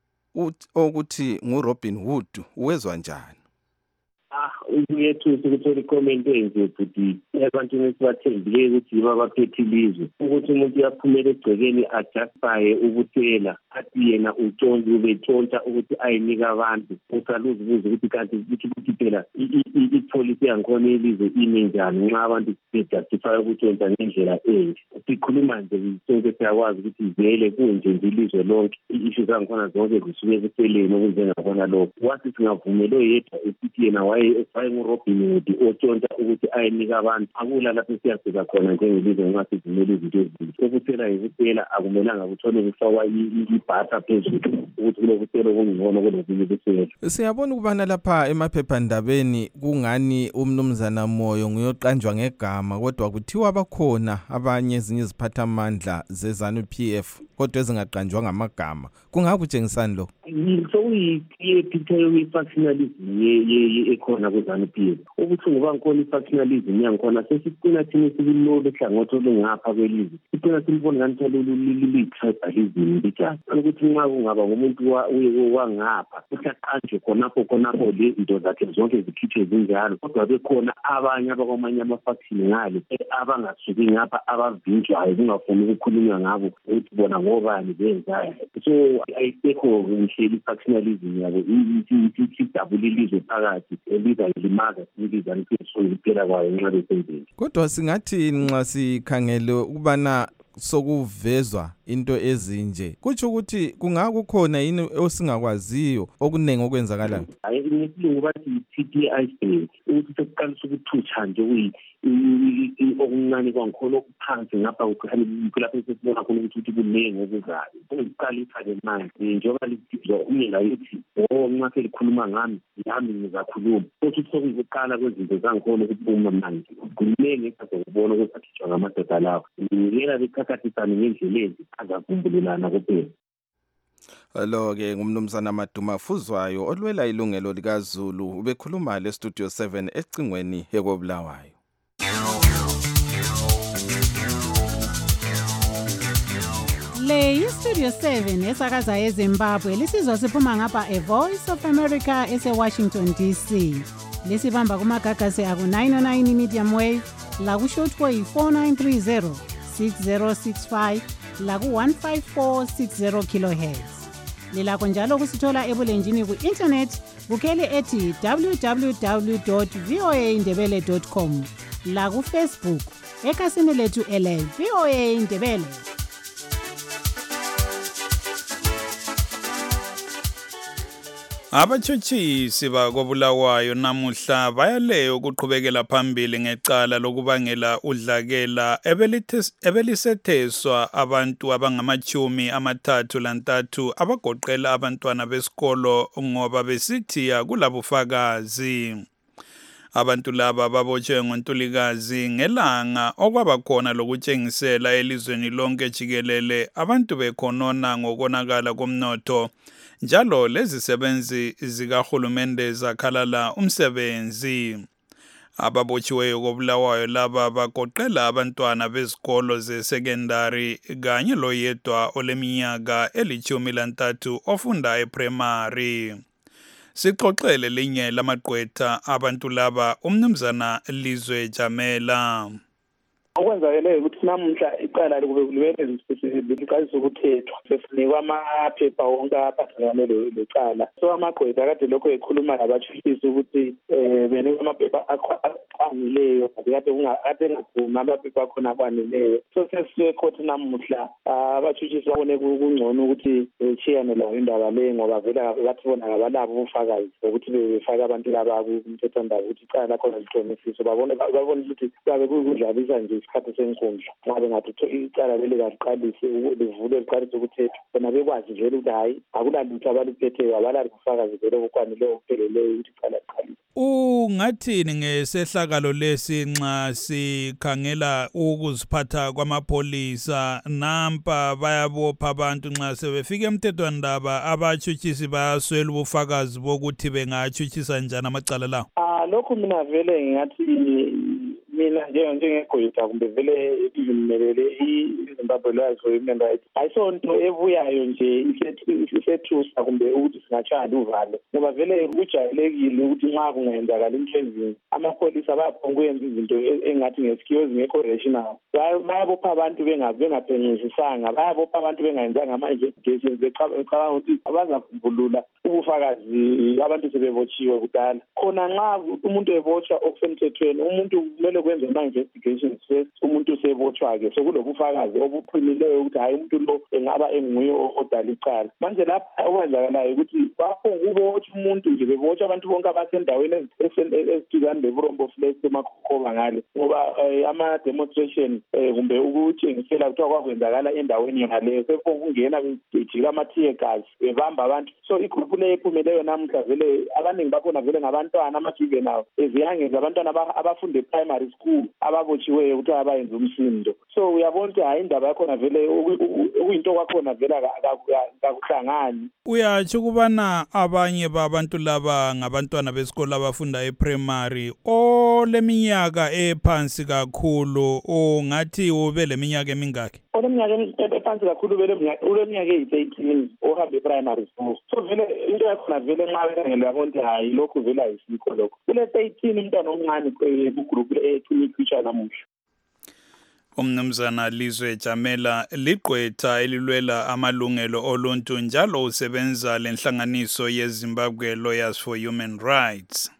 ukuthi nguRobin Hood uwezwa njani. Ah, uyethusa ukuthola icomment enje futhi abantu esibathembile ukuthi babaphethe ilizwe ukuthi umuntu uyaphumela egcekeni ajustifiye ukuthela athi yena utshontshe ubetshontsha ukuthi ayinika abantu usaluzibuza ukuthi kanti ukuthi phela ipolicy yankhona elizwe ime njani nxa abantu bejustify ukutshontsha ngendlela enje. Sikhuluma nje sonke siyakwazi ukuthi vele kunje nje ilizwe lonke i-issue zankhona zonke zisuke kuseleni okunjengakhona lokho wathi singavumela oyedwa esithi yena wayenguRobin Hood otshontsha ukuthi ayinika abantu akula lapho siyafika khona njengelizwe nxa sivumela izinto ezinje. Ukuthela yikuthela akumelanga kuthole kufakwa ibhatha phezulu ukuthi kulokuthela okungcono kulokunye kuthela. Siyabona ukubana lapha emaphephandabeni kungani umnumzana Moyo nguyoqanjwa ngegama kodwa kuthiwa abakhona abanye ezinye iziphathamandla zeZANU-P F kodwa ezingaqanjwa ngamagama. Kungakutshengisani lo? Sokuyi picture ye-factionalism ye ekhona kweZANU-P F. Ubuhlungu bangikhona i-factionalism yangikhona sesicina thina sikulolo ehlangothi olungapha kwelizwe. Sicina silibona ngani lili-tribalism litjani. Ukuthi nxa kungaba ngumuntu wangapha usaqanjwe khonapho khonapho le zinto zakhe zonke zikhitshwe zinjalo kodwa bekhona abanye abakwamanye ama-faction ngale abangasuki ngapha abavinjwayo kungafuni ukukhulunywa ngabo ukuthi bona ngobani benzayo. So ayisekho ngihleli i-factionalism yabo idabula ilizwe phakathi eliza limaza siliza liphela kwayo nxa besenzeni. Kodwa singathi nxa sikhangele ukubana sokuvezwa into ezinje kutsho ukuthi kungakukhona yini osingakwaziyo okunenge okwenzakalayo. Hayi ngesilungu bathi P T I stage ukuthi sekuqalisa ukuthutsha nje okuncane kwangikhona okuphansi ngapha kulapho sesibona khona ukuthi kuningi okuzayo kungiqalisa-ke manje njengoba lisizwa umyeni ayithi o nxa selikhuluma ngami nami ngizakhuluma futhi sokuyiqala kwezinto zangikhona ukuphuma manje kuningi esazokubona ukuthi akhitshwa ngamadoda lawo ngiyela beqhakathisane ngendlela ezi azavumbulelana kuphela. Lo-ke ngumnumzana Maduma Fuzwayo olwela ilungelo likaZulu ubekhuluma le Studio seven ecingweni ekobulawayo. Le yiStudio seven esakaza eZimbabwe lisizwa siphuma ngapha e Voice of America ese-Washington D C. Lisibamba kumagagasi aku nine oh nine medium wave, la ku shortwave four nine three zero, six zero six five, la ku one five four six zero kilohertz. Lilakho njalo kusithola ebulenjini ku-internet bukhele ethi w w w dot voa ndebele dot com, la ku-Facebook ekhasini lethu ele VOA Ndebele. Abatshutshisi bakobulawayo namuhla bayale ukuqhubekela phambili ngecala lokubangela udlakela ebelisetheswa abantu abangamachumi amathathu lantathu abagoqela abantwana besikolo ngoba besithi akulabufakazi. Abantu laba babotshwe ngoNtulikazi ngelanga okwaba khona lokutshengisela elizweni lonke jikelele abantu bekhonona ngokonakala komnotho. Njalo lezi sebenzi zikahulumende zakhalala umsebenzi. Ababotshiweyo kobulawayo laba bagoqela abantwana bezikolo ze-secondary kanye loyedwa oleminyaka elithumi lantathu ofunda e-primary. Sixoxele linye lamagqwetha abantu laba umnumzana Lizwe Jamela. Okwenzakeleyo ukuthi namuhla icala likube liqalisa ukuthethwa sesinikwa amaphepha wonke aphathelane lecala. So amagqwetha kade lokho ekhuluma labatshutshisi ukuthi um benikwa amaphepha aqanileyo kade engavumi amaphepha akhona akwanileyo. So sesisekhoti namuhla abatshutshisi babone kungcono ukuthi beshiyane layo indaba leyo ngoba vele bathi bona kabalabo ubufakazi ukuthi befake abantu laba kumthethwandaba ukuthi icala lakhona liqinisekiswe. Babone babone ukuthi babe kudlalisa nje isikhathi senkundla ngabe ngathi icala leli kaliqalise livule liqalise ukuthethwa bona bekwazi nje ukuthi hayi akulalutho abaliphetheyo abalalibufakazi vele obukwanileyo obupheleleyo ukuthi icala liqalise. Ungathini ngesehlakalo lesi nxa sikhangela ukuziphatha kwamapholisa nampa bayabopha abantu nxa sebefika emthethwandaba abatshutshisi bayaswela ubufakazi bokuthi bengatshutshisa njani amacala lawo? Ah lokho mina vele ngingathi mina njengegqwetha kumbe vele izimelele iZimbabwe Lawyers for Human Rights ayisonto ebuyayo nje isethusa kumbe ukuthi singatshaya uvalo ngoba vele kujayelekile ukuthi nxa kungenzakala into ezinye amapholisa bayaphonga ukwenza izinto engathi ngesikhiwo ezingekho rational. Bayabopha abantu bengaphenyisisanga, bayabopha abantu bengayenzanga ama-investigations becabanga ukuthi abazavumbulula ubufakazi abantu sebebotshiwe kudala. Khona nxa umuntu ebotshwa okusemthethweni umuntu kumele kwenze ama-investigations first umuntu sebotshwa-ke sokulobufakazi obuqinileyo ukuthi hayi umuntu lo engaba enguye odala icala. Manje lapha okwenzakalayo ukuthi baphonga ukubotshwa umuntu nje bebotshwa abantu bonke abasendaweni eziduzane leburombo flex emakhoba ngale ngoba ama-demonstration kumbe ukutshengisela kuthiwa kwakwenzakala endaweni yona leyo sephonga ukungena bejika ama-tear gas bebamba abantu. So igroup leyo ephumeleyo namuhla vele abaningi bakhona vele ngabantwana ama-juvenile ezihangeza abantwana abafunda e-primary school ababotshiweyo ukuthi abayenza umsindo. So uyabona ukuthi hayi indaba yakhona vele okuyinto kwakhona vele kakuhlangani. Uyatsho ukubana abanye babantu laba ngabantwana besikolo abafunda e-primary oleminyaka ephansi kakhulu ongathi ube leminyaka emingaki? Oleminyaka ephansi kakhulu vele uleminyaka eyi-thirteen ohamba e-primary school. So vele into yakhona vele nxa bekhangela yabona ukuthi hayi lokhu vele ayisikho lokho. Kule thirteen umntwana omncane kugroup le-future namuhla. Umnumzana Lizwe Jamela ligqwetha elilwela amalungelo oluntu njalo usebenza lenhlanganiso yeZimbabwe Lawyers for Human Rights.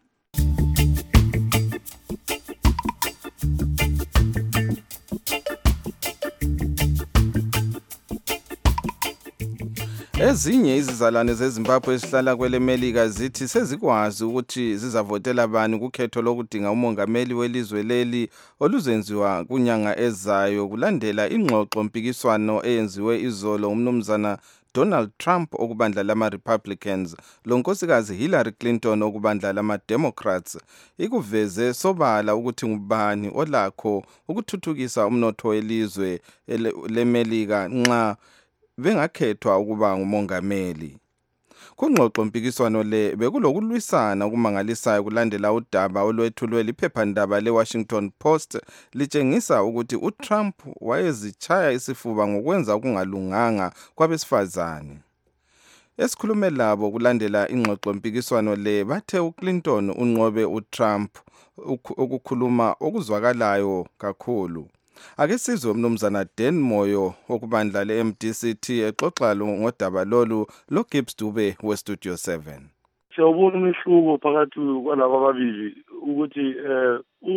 Ezinye izizalwane zeZimbabwe ezihlala kwele Melika zithi sezikwazi ukuthi zizavotela bani kukhetho lokudinga umongameli welizwe leli oluzenziwa kunyanga ezayo kulandela ingxoxo mpikiswano eyenziwe izolo umnumzana Donald Trump okubandla lama Republicans lo nkosikazi Hillary Clinton okubandla lama Democrats ikuveze sobala ukuthi ngubani olakho ukuthuthukisa umnotho welizwe leMelika nxa bengakhethwa ukuba ngumongameli. Kungxoxo mpikiswano le bekulokulwisana okumangalisayo kulandela udaba olwethulwe liphephandaba leWashington Post litshengisa ukuthi uTrump wayezichaya isifuba ngokwenza okungalunganga kwabesifazane. Esikhulume labo kulandela ingxoxo mpikiswano le bathe uClinton unqobe uTrump ukukhuluma okuzwakalayo kakhulu. Ake sizwe umnumzana Dan Moyo okubandla le-M D C T exoxa ngodaba lolu lo Gibbs Dube we-Studio seven. Siyabona umehluko phakathi kwalabo ababili ukuthi eh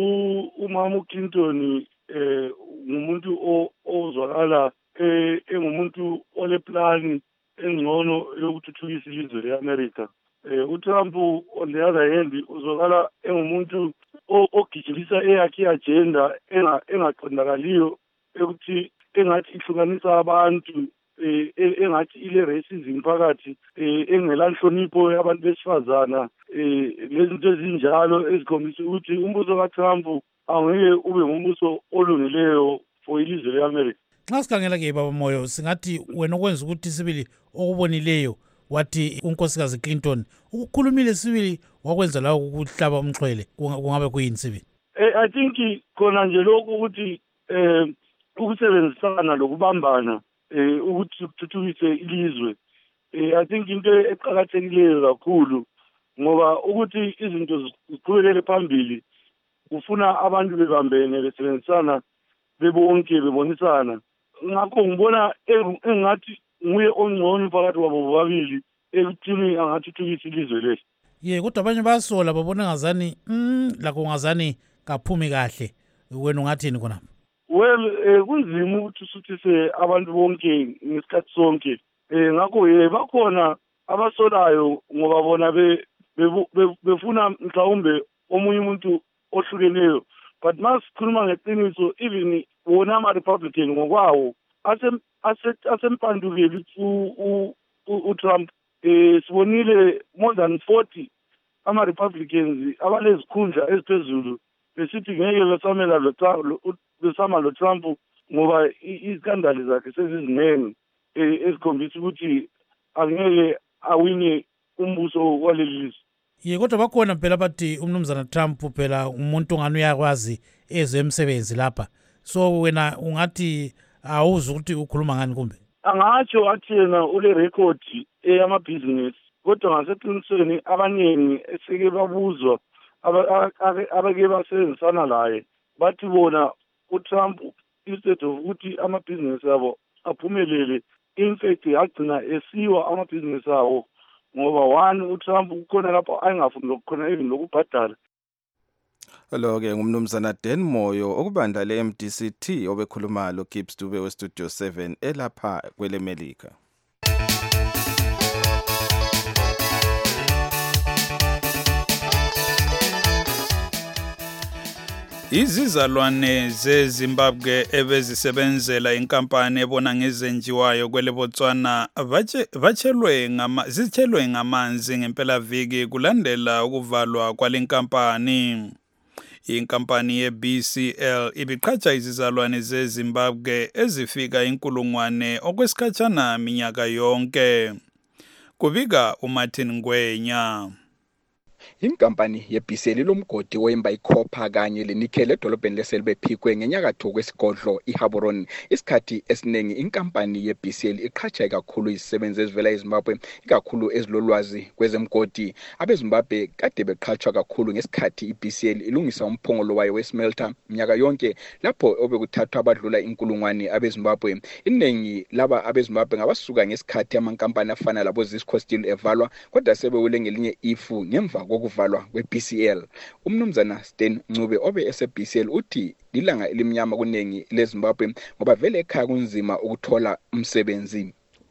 umama uClinton eh ngumuntu ozwakala eh engumuntu oleplan engcono yokuthuthukisa ilizwe leAmerica. Eh uTrump on the other hand uzwakala engumuntu ogijimisa eyakhe agenda engaqondakaliyo ukuthi engathi ihlukanisa abantu engathi ile racism phakathi engela nhlonipho yabantu besifazana lezinto ezinjalo ezikhombisa ukuthi umbuso kaTrump angeke ube ngumbuso olungileyo for ilizwe leAmerica. Nxa sikhangela ke baba Moyo singathi wena okwenza ukuthi sibili okubonileyo wathi unkosikazi Clinton ukukhulumile sibili wakwenza la ukuhlaba umxhwele kungabe kuyini sibili? eh I think khona nje lokho ukuthi eh ukusebenzisana lokubambana eh ukuthi kuthuthukise ilizwe eh I think into eqhakathekileyo kakhulu ngoba ukuthi izinto ziqhubekele phambili ufuna abantu bebambene besebenzisana bebonke bebonisana ngakho ngibona engathi nguye ongcono phakathi kwabo bobabili ekuthini angathuthukisa ilizwe leli. Ye kodwa abanye basola babona ngazani mm lakho ngazani kaphumi kahle wena ungathini khona? Well kunzima ukuthi usuthise abantu bonke ngesikhathi sonke eh ngakho ye bakhona abasolayo ngoba bona be befuna mhlawumbe omunye umuntu ohlukeneyo but masikhuluma ngeqiniso even wona ama Republican ngokwawo asem asempandukeli u uTrump eh sibonile more than forty ama Republicans abalezikhundla eziphezulu besithi ngeke besamela lo besama lo Trump ngoba iskandali zakhe sezizinengi ezikhombisa ukuthi angeke awine umbuso walelizwe. Ye kodwa bakhona phela bathi umnumzana Trump phela umuntu ngani uyakwazi ezemsebenzi lapha so wena ungathi awuzi ukuthi ukhuluma ngani kumbe? Angatsho athi yena ule record eyamabhizinisi kodwa ngaseqinisweni abaningi esike babuzwa abake basebenzisana laye bathi bona uTrump instead of ukuthi amabhizinisi abo aphumelele in fact agcina esiwa amabhizinisi abo ngoba one uTrump ukhona lapho ayengafuni lokukhona even lokubhadala. Lo ke ngumnumzana Dan Moyo okubandla le-M D C T obekhuluma lo Gibbs Dube we-Studio seven elapha kwele Melika. Izizalwane zeZimbabwe ebezisebenzela inkampani ebona ngezenjiwayo kwele Botswana batshelwe ngama zitshelwe ngamanzi ngempelaviki kulandela ukuvalwa kwalenkampani. Inkampani ye-B C L ibiqhatsha izizalwane zeZimbabwe ezifika inkulungwane okwesikhatshana minyaka yonke. Kubika uMartin Ngwenya. Inkampani ye-B C L ilomgodi oyemba ikhopha kanye lenickel edolobheni leSelbephikwe ngenyakatho kwesigodlo iHaboron. Isikhathi esiningi inkampani ye-B C L iqhatsha kakhulu izisebenzi ezivela eZimbabwe ikakhulu ezilolwazi kwezemgodi. AbeZimbabwe kade beqhatshwa kakhulu ngesikhathi i-B C L ilungisa umphongolo wayo wesmelter minyaka yonke lapho obekuthathwa abadlula inkulungwane abeZimbabwe. Iningi laba abeZimbabwe ngabasuka ngesikhathi amankampani afana labo Zisco Steel evalwa kodwa sebewele ngelinye ifu ngemva kokuvalwa kwe-B C L. Umnumzana Stan Ncube obe ese-B C L uthi lilanga elimnyama kunengi leZimbabwe ngoba vele ekhaya kunzima ukuthola umsebenzi.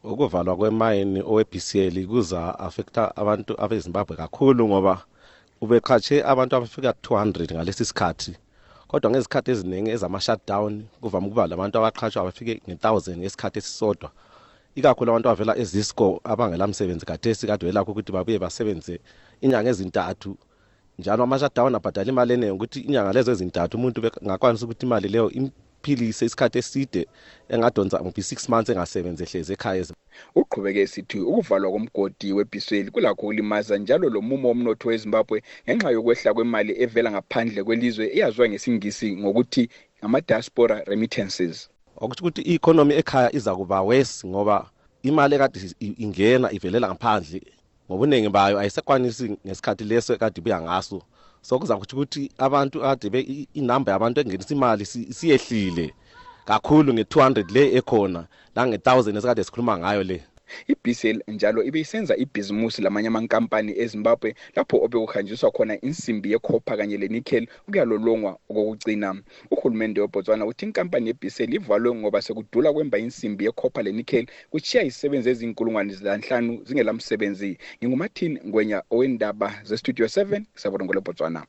ukuvalwa kwemayini owe-B C L kuza affecta abantu abeZimbabwe kakhulu ngoba ubeqhatshe abantu abafika two hundred ngalesi sikhathi. Kodwa ngezikhathi eziningi ezama-shutdown kuvama ukuba labantu abaqhatshwa abafike nge-one thousand ngesikhathi esisodwa. Ikakhulu abantu abavela eZisco abangela msebenzi kathesi kade welakho ukuthi babuye basebenze inyanga ezintathu. Njalo ama-shutdown abhadala imali eningi ukuthi inyanga lezo ezintathu umuntu ngakwanisa ukuthi imali leyo imphilise isikhathi eside engadonsa ngi six months engasebenzi ehlezi ekhaya. Uqhubeke esithi ukuvalwa komgodi we-B C L kulakho ukulimaza njalo lo mumo womnotho weZimbabwe ngenxa yokwehla kwemali evela ngaphandle kwelizwe eyaziwa ngesingisi ngokuthi ama-diaspora remittances. Okuthi ukuthi i-economy ekhaya iza kuba worse ngoba imali ekade ingena ivelela ngaphandle ngobuningi bayo ayisekwanisi ngesikhathi leso kade buya ngaso. So kuza ukuthi abantu ade be inamba yabantu engenisa imali siyehlile kakhulu nge-two hundred le ekhona la nge-one thousand esikade sikhuluma ngayo le. I-B C L njalo ibisenza ibhizimusi lamanye amankampani eZimbabwe lapho obekuhanjiswa khona insimbi yekhopha kanye lenickel ukuyalolongwa okokugcina. Uhulumende weBotswana uthi inkampani ye-B C L ivalwe ngoba sekudula kwemba insimbi yekhopha lenickel kuchiya isebenze ezinkulungwane ezinhlanu zingelamsebenzi. NginguMartin Ngwenya owendaba ze-Studio seven Sabongo leBotswana.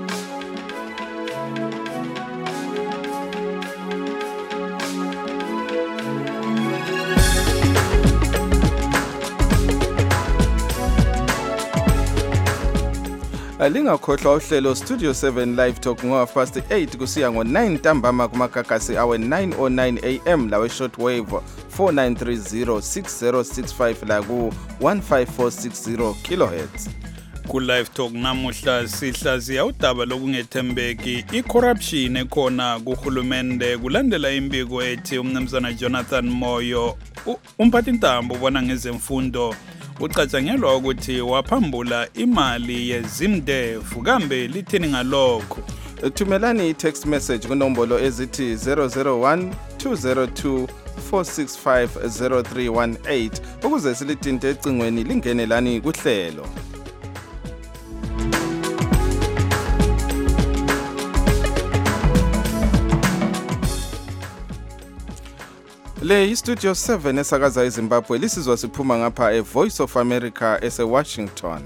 Alingakhohlwa uhlelo Studio seven Live Talk ngo half past eight kusiya ngo nine ntambama kumakakasi awe nine oh nine A M lawe shortwave four nine three zero six zero six five la ku one five four six zero kilohertz. Ku Live Talk namuhla sihlaziya udaba lokungethembeki i-corruption ekhona kuhulumende kulandela imbiko ethi umnumzana Jonathan Moyo umphathintambo ubona ngezemfundo ucatshangelwa ukuthi waphambula imali yeZimDef kambe lithini ngalokho. Thumelani i-text message kunombolo ezithi zero zero one two zero two four six five zero three one eight ukuze silithinte ecingweni lingenelani kuhlelo. Le iStudio seven esakaza eZimbabwe lisizwa siphuma ngapha eVoice of America ese Washington.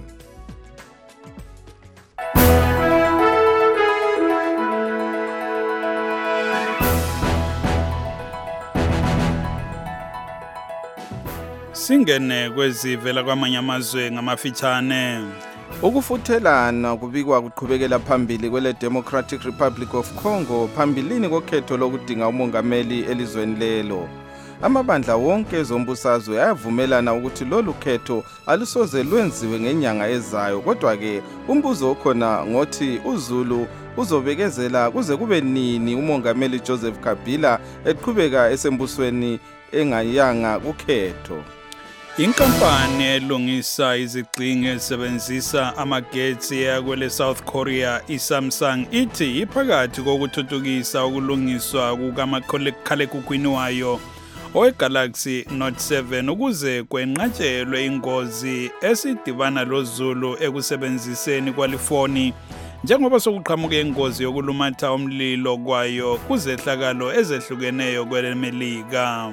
Singene kwezivela kwamanye amazwe ngamafitshane. Ukufuthelana kubikwa kuqhubekela phambili kwele Democratic Republic of Congo phambilini kokhetho lokudinga umongameli elizweni lelo. Amabandla wonke ezombusazwe ayavumelana ukuthi lolu khetho alusoze lwenziwe ngenyanga ezayo, kodwa ke umbuzo okhona ngothi uZulu uzobekezela kuze kube nini umongameli Joseph Kabila eqhubeka esembusweni engayanga kukhetho. Inkampani elungisa izigcingi ezisebenzisa amagetsi yakwele South Korea iSamsung ithi iphakathi kokuthuthukisa ukulungiswa kukamakhalekhukhwini wayo oweGalaxy Note seven ukuze kwenqatshelwe ingozi esidibana loZulu ekusebenziseni kwalifoni njengoba sokuqhamuka ingozi yokulumatha umlilo kwayo kuzehlakalo ezehlukeneyo kwelemelika.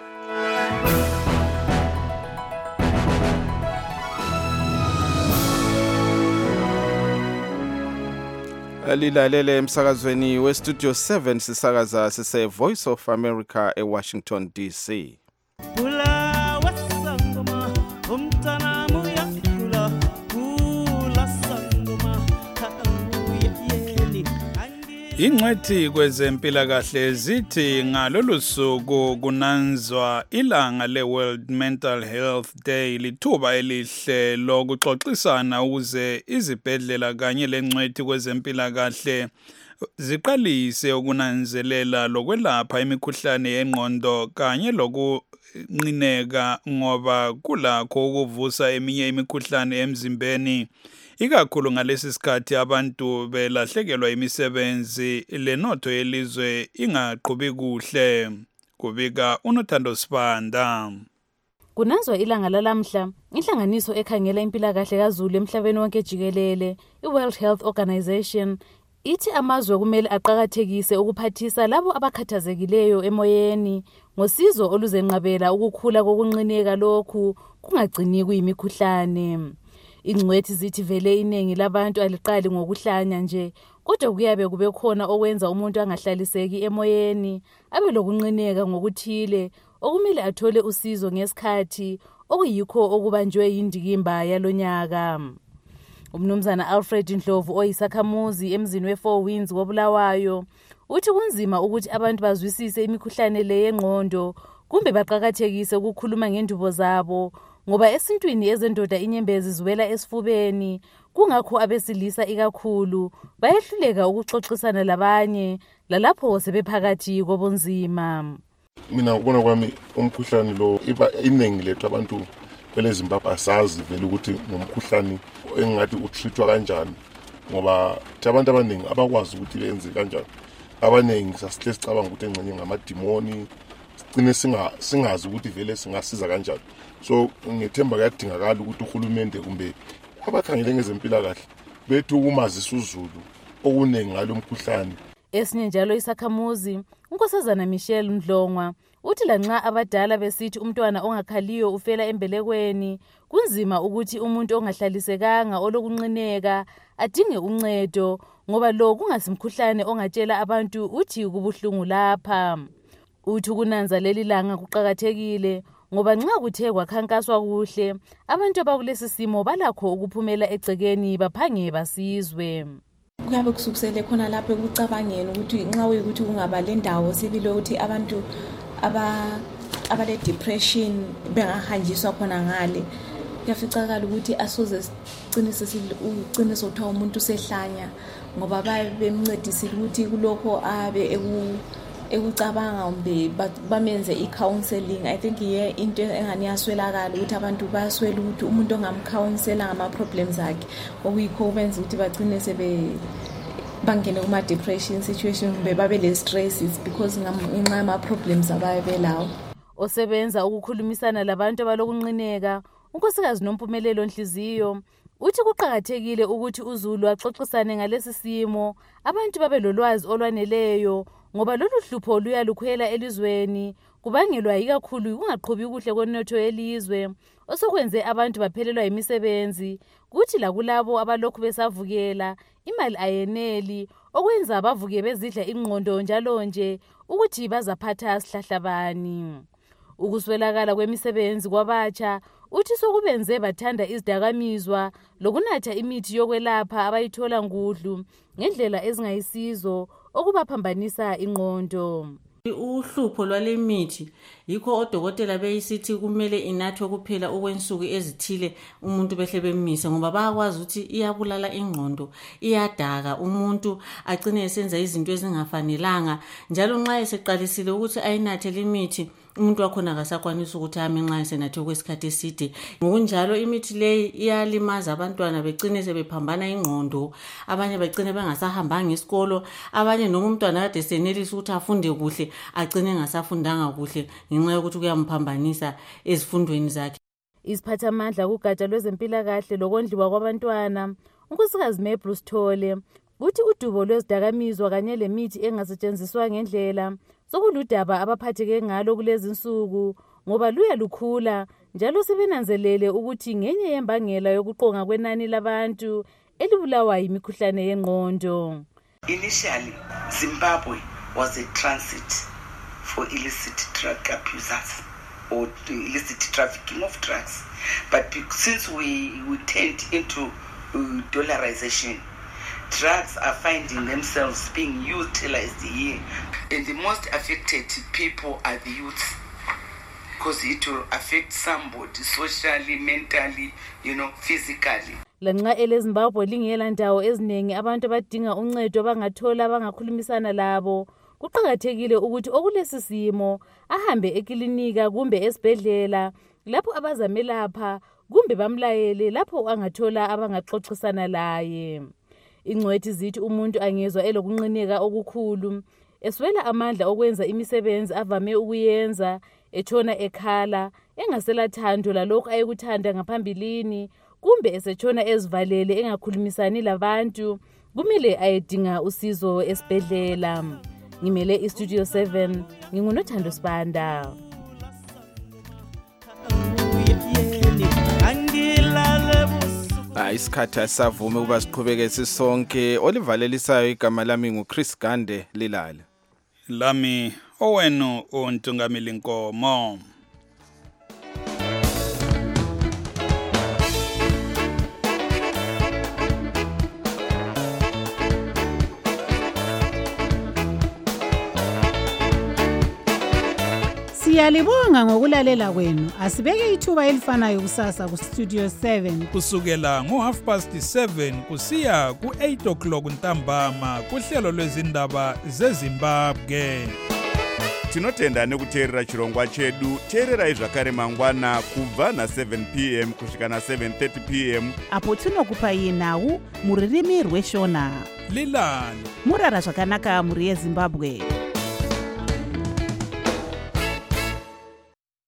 Lilalele emsakazweni weStudio seven sisakaza sise Voice of America eWashington D C. Pula wasangoma umtana muya pula pula sangoma habuya yeli. Ingcwethi kwezempilakahle zithi ngalolu suku kunanzwa ilanga leWorld Mental Health Day lithuba elihle lokuxoxisana ukuze izibhedlela kanye lengcwethi kwezempilakahle ziqalise ukunanzelela lokwelapha imikhuhlane yengqondo kanye lokunqineka ngoba kulakho ukuvusa eminye imikhuhlane emzimbeni. Ikakhulu ngalesi sikhathi abantu belahlekelwa imisebenzi lenotho yelizwe ingaqhubi kuhle. Kubika uNothando Sibanda. Kunanzwa ilanga lalamhla inhlanganiso ekhangela impilakahle kaZulu emhlabeni wonke jikelele iWorld Health Organization Ithi amazwe kumele aqhakathekise ukuphathisa labo abakhathazekileyo emoyeni ngosizo oluzenqabela ukukhula kokunqineka lokhu kungagcini kuyimikhuhlane. Ingcwethi zithi vele iningi labantu aliqali ngokuhlanya nje, kodwa kuyabe kube khona okwenza umuntu angahlaliseki emoyeni abe lokunqineka ngokuthile okumele athole usizo ngesikhathi okuyikho okubanjwe yindikimba yalonyaka. Umnumzana Alfred Ndlovu oyisakhamuzi emzini we-Four Winds koBulawayo uthi kunzima ukuthi abantu bazwisise imikhuhlane le yengqondo kumbe baqhakathekise ukukhuluma ngendubo zabo ngoba esintwini ezendoda inyembezi ziwela esifubeni, kungakho abesilisa ikakhulu bayehluleka ukuxoxisana labanye lalapho sebephakathi kobunzima. Mina ngibona kwami umkhuhlane lo iba iningi lethu abantu kweleZimbabwe asazi vele ukuthi ngumkhuhlane engathi utreatwa kanjani ngoba abantu abaningi abakwazi ukuthi benze kanjani. Abaningi sasithe sicabanga ukuthi engcenye ngamadimoni, sicine singa singazi ukuthi vele singasiza kanjani. So ngithemba kuyadingakala ukuthi uhulumende kumbe abakhangele ngezempilakahle bethu kumazisa uZulu okuningi ngalo mkhuhlane. Esinye njalo isakhamuzi uNkosazana Michelle Mdlongwa uthi lanxa abadala besithi umntwana ongakhaliyo ufela embelekweni, kunzima ukuthi umuntu ongahlalisekanga olokunqineka adinge uncedo ngoba lo kungasimkhuhlane ongatshela abantu uthi kubuhlungu lapha. Uthi kunanza leli langa kuqhakathekile ngoba nxa kuthe kwakhankaswa kuhle abantu abakulesi simo balakho ukuphumela egcekeni baphange basizwe. Kuyabe kusukusele khona lapho ekucabangeni ukuthi nxa uyikuthi kungaba lendawo sibile ukuthi abantu aba abale depression bengahanjiswa khona ngale, kuyaficakala ukuthi asoze siqinise uqinise uthawa umuntu sehlanya ngoba bemncedisile ukuthi kulokho abe eku ekucabanga umbe bamenze i-counseling. I think ye into engani yaswelakala ukuthi abantu baswela ukuthi umuntu ongamcounsela ngama-problems akhe okuyikho benza ukuthi bagcine sebe bangene kuma-depression situation kumbe babe le-stresses because ngenxa yama-problems abayebelawo. Osebenza ukukhulumisana labantu abalokunqineka unkosikazi Nompumelelo Nhliziyo uthi kuqhakathekile ukuthi uZulu axoxisane ngalesi simo abantu babe lolwazi olwaneleyo ngoba lolu hlupho luyalukhwela elizweni kubangelwa ikakhulu kungaqhubi kuhle kwenotho yelizwe osokwenze abantu baphelelwa imisebenzi, kuthi la kulabo abalokhu besavukela imali ayeneli okwenza bavuke bezidla ingqondo njalo nje ukuthi bazaphatha sihlahlabani. Ukuswelakala kwemisebenzi kwabatsha uthi sokubenze bathanda izidakamizwa lokunatha imithi yokwelapha abayithola ngudlu ngendlela ezingayisizo okubaphambanisa ingqondo. Uhlupho lwale mithi yikho odokotela beyisithi kumele inathwe kuphela okwensuku ezithile umuntu behle bemise ngoba bayakwazi ukuthi iyabulala ingqondo, iyadaka umuntu agcine esenza izinto ezingafanelanga njalo nxa eseqalisile ukuthi ayinathe lemithi umuntu wakhona akasakwanisa ukuthi ame nxa esenathwe kwesikhathi eside. Ngokunjalo imithi leyi iyalimaza abantwana begcine sebephambana ingqondo, abanye begcine bengasahambanga isikolo, abanye noma umntwana kade senelisa ukuthi afunde kuhle agcine engasafundanga kuhle ngenxa yokuthi kuyamphambanisa ezifundweni zakhe. Isiphathamandla kugatsha lwezempilakahle lokondliwa kwabantwana unkosikazi Mabel Sithole uthi udubo lwezidakamizwa kanye lemithi engasetshenziswa ngendlela sokuludaba abaphatheke ngalo kulezi insuku ngoba luya lukhula njalo sebenanzelele ukuthi ngenye yembangela yokuqonga kwenani labantu elibulawa yimikhuhlane yengqondo. Initially, Zimbabwe was a transit for illicit drug abusers or illicit trafficking of drugs. But since we, we turned into uh, dollarization, drugs are finding themselves being utilized here. And the most affected people are the youth because it will affect somebody socially, mentally, you know, physically. Lanxa eleZimbabwe lingela ndawo eziningi abantu abadinga uncedo bangathola bangakhulumisana labo, kuqhakathekile ukuthi okulesi simo ahambe eklinika kumbe esibhedlela lapho abazamelapha kumbe bamlayele lapho angathola abangaxoxisana laye. Ingcwethi zithi umuntu angezwa elokunqineka okukhulu eswela amandla okwenza imisebenzi avame ukuyenza, etshona ekhala engasela thando lalokho ayekuthanda ngaphambilini kumbe esetshona ezivalele engakhulumisani labantu kumele ayedinga usizo esibhedlela. Ngimele iStudio seven, ngingunothando Sibanda. Hayi isikhathi asavume ukuba siqhubeke sisonke. Olivalelisayo igama lami nguChris Gande Lilale. Lami owenu uNtungamili Nkomo. Siyalibonga ngokulalela kwenu. Asibeke ithuba elifanayo kusasa ku Studio seven. Kusukela ngo half past seven kusiya ku eight o'clock ntambama kuhlelo lwezindaba zeZimbabwe. Tinotenda nekuteerera chirongwa chedu. Teererai zvakare mangwana kubva na seven p m kusvika na seven thirty p m apo tinokupai nhau muririmi rweshona. Lilale. Murara zvakanaka muri yeZimbabwe.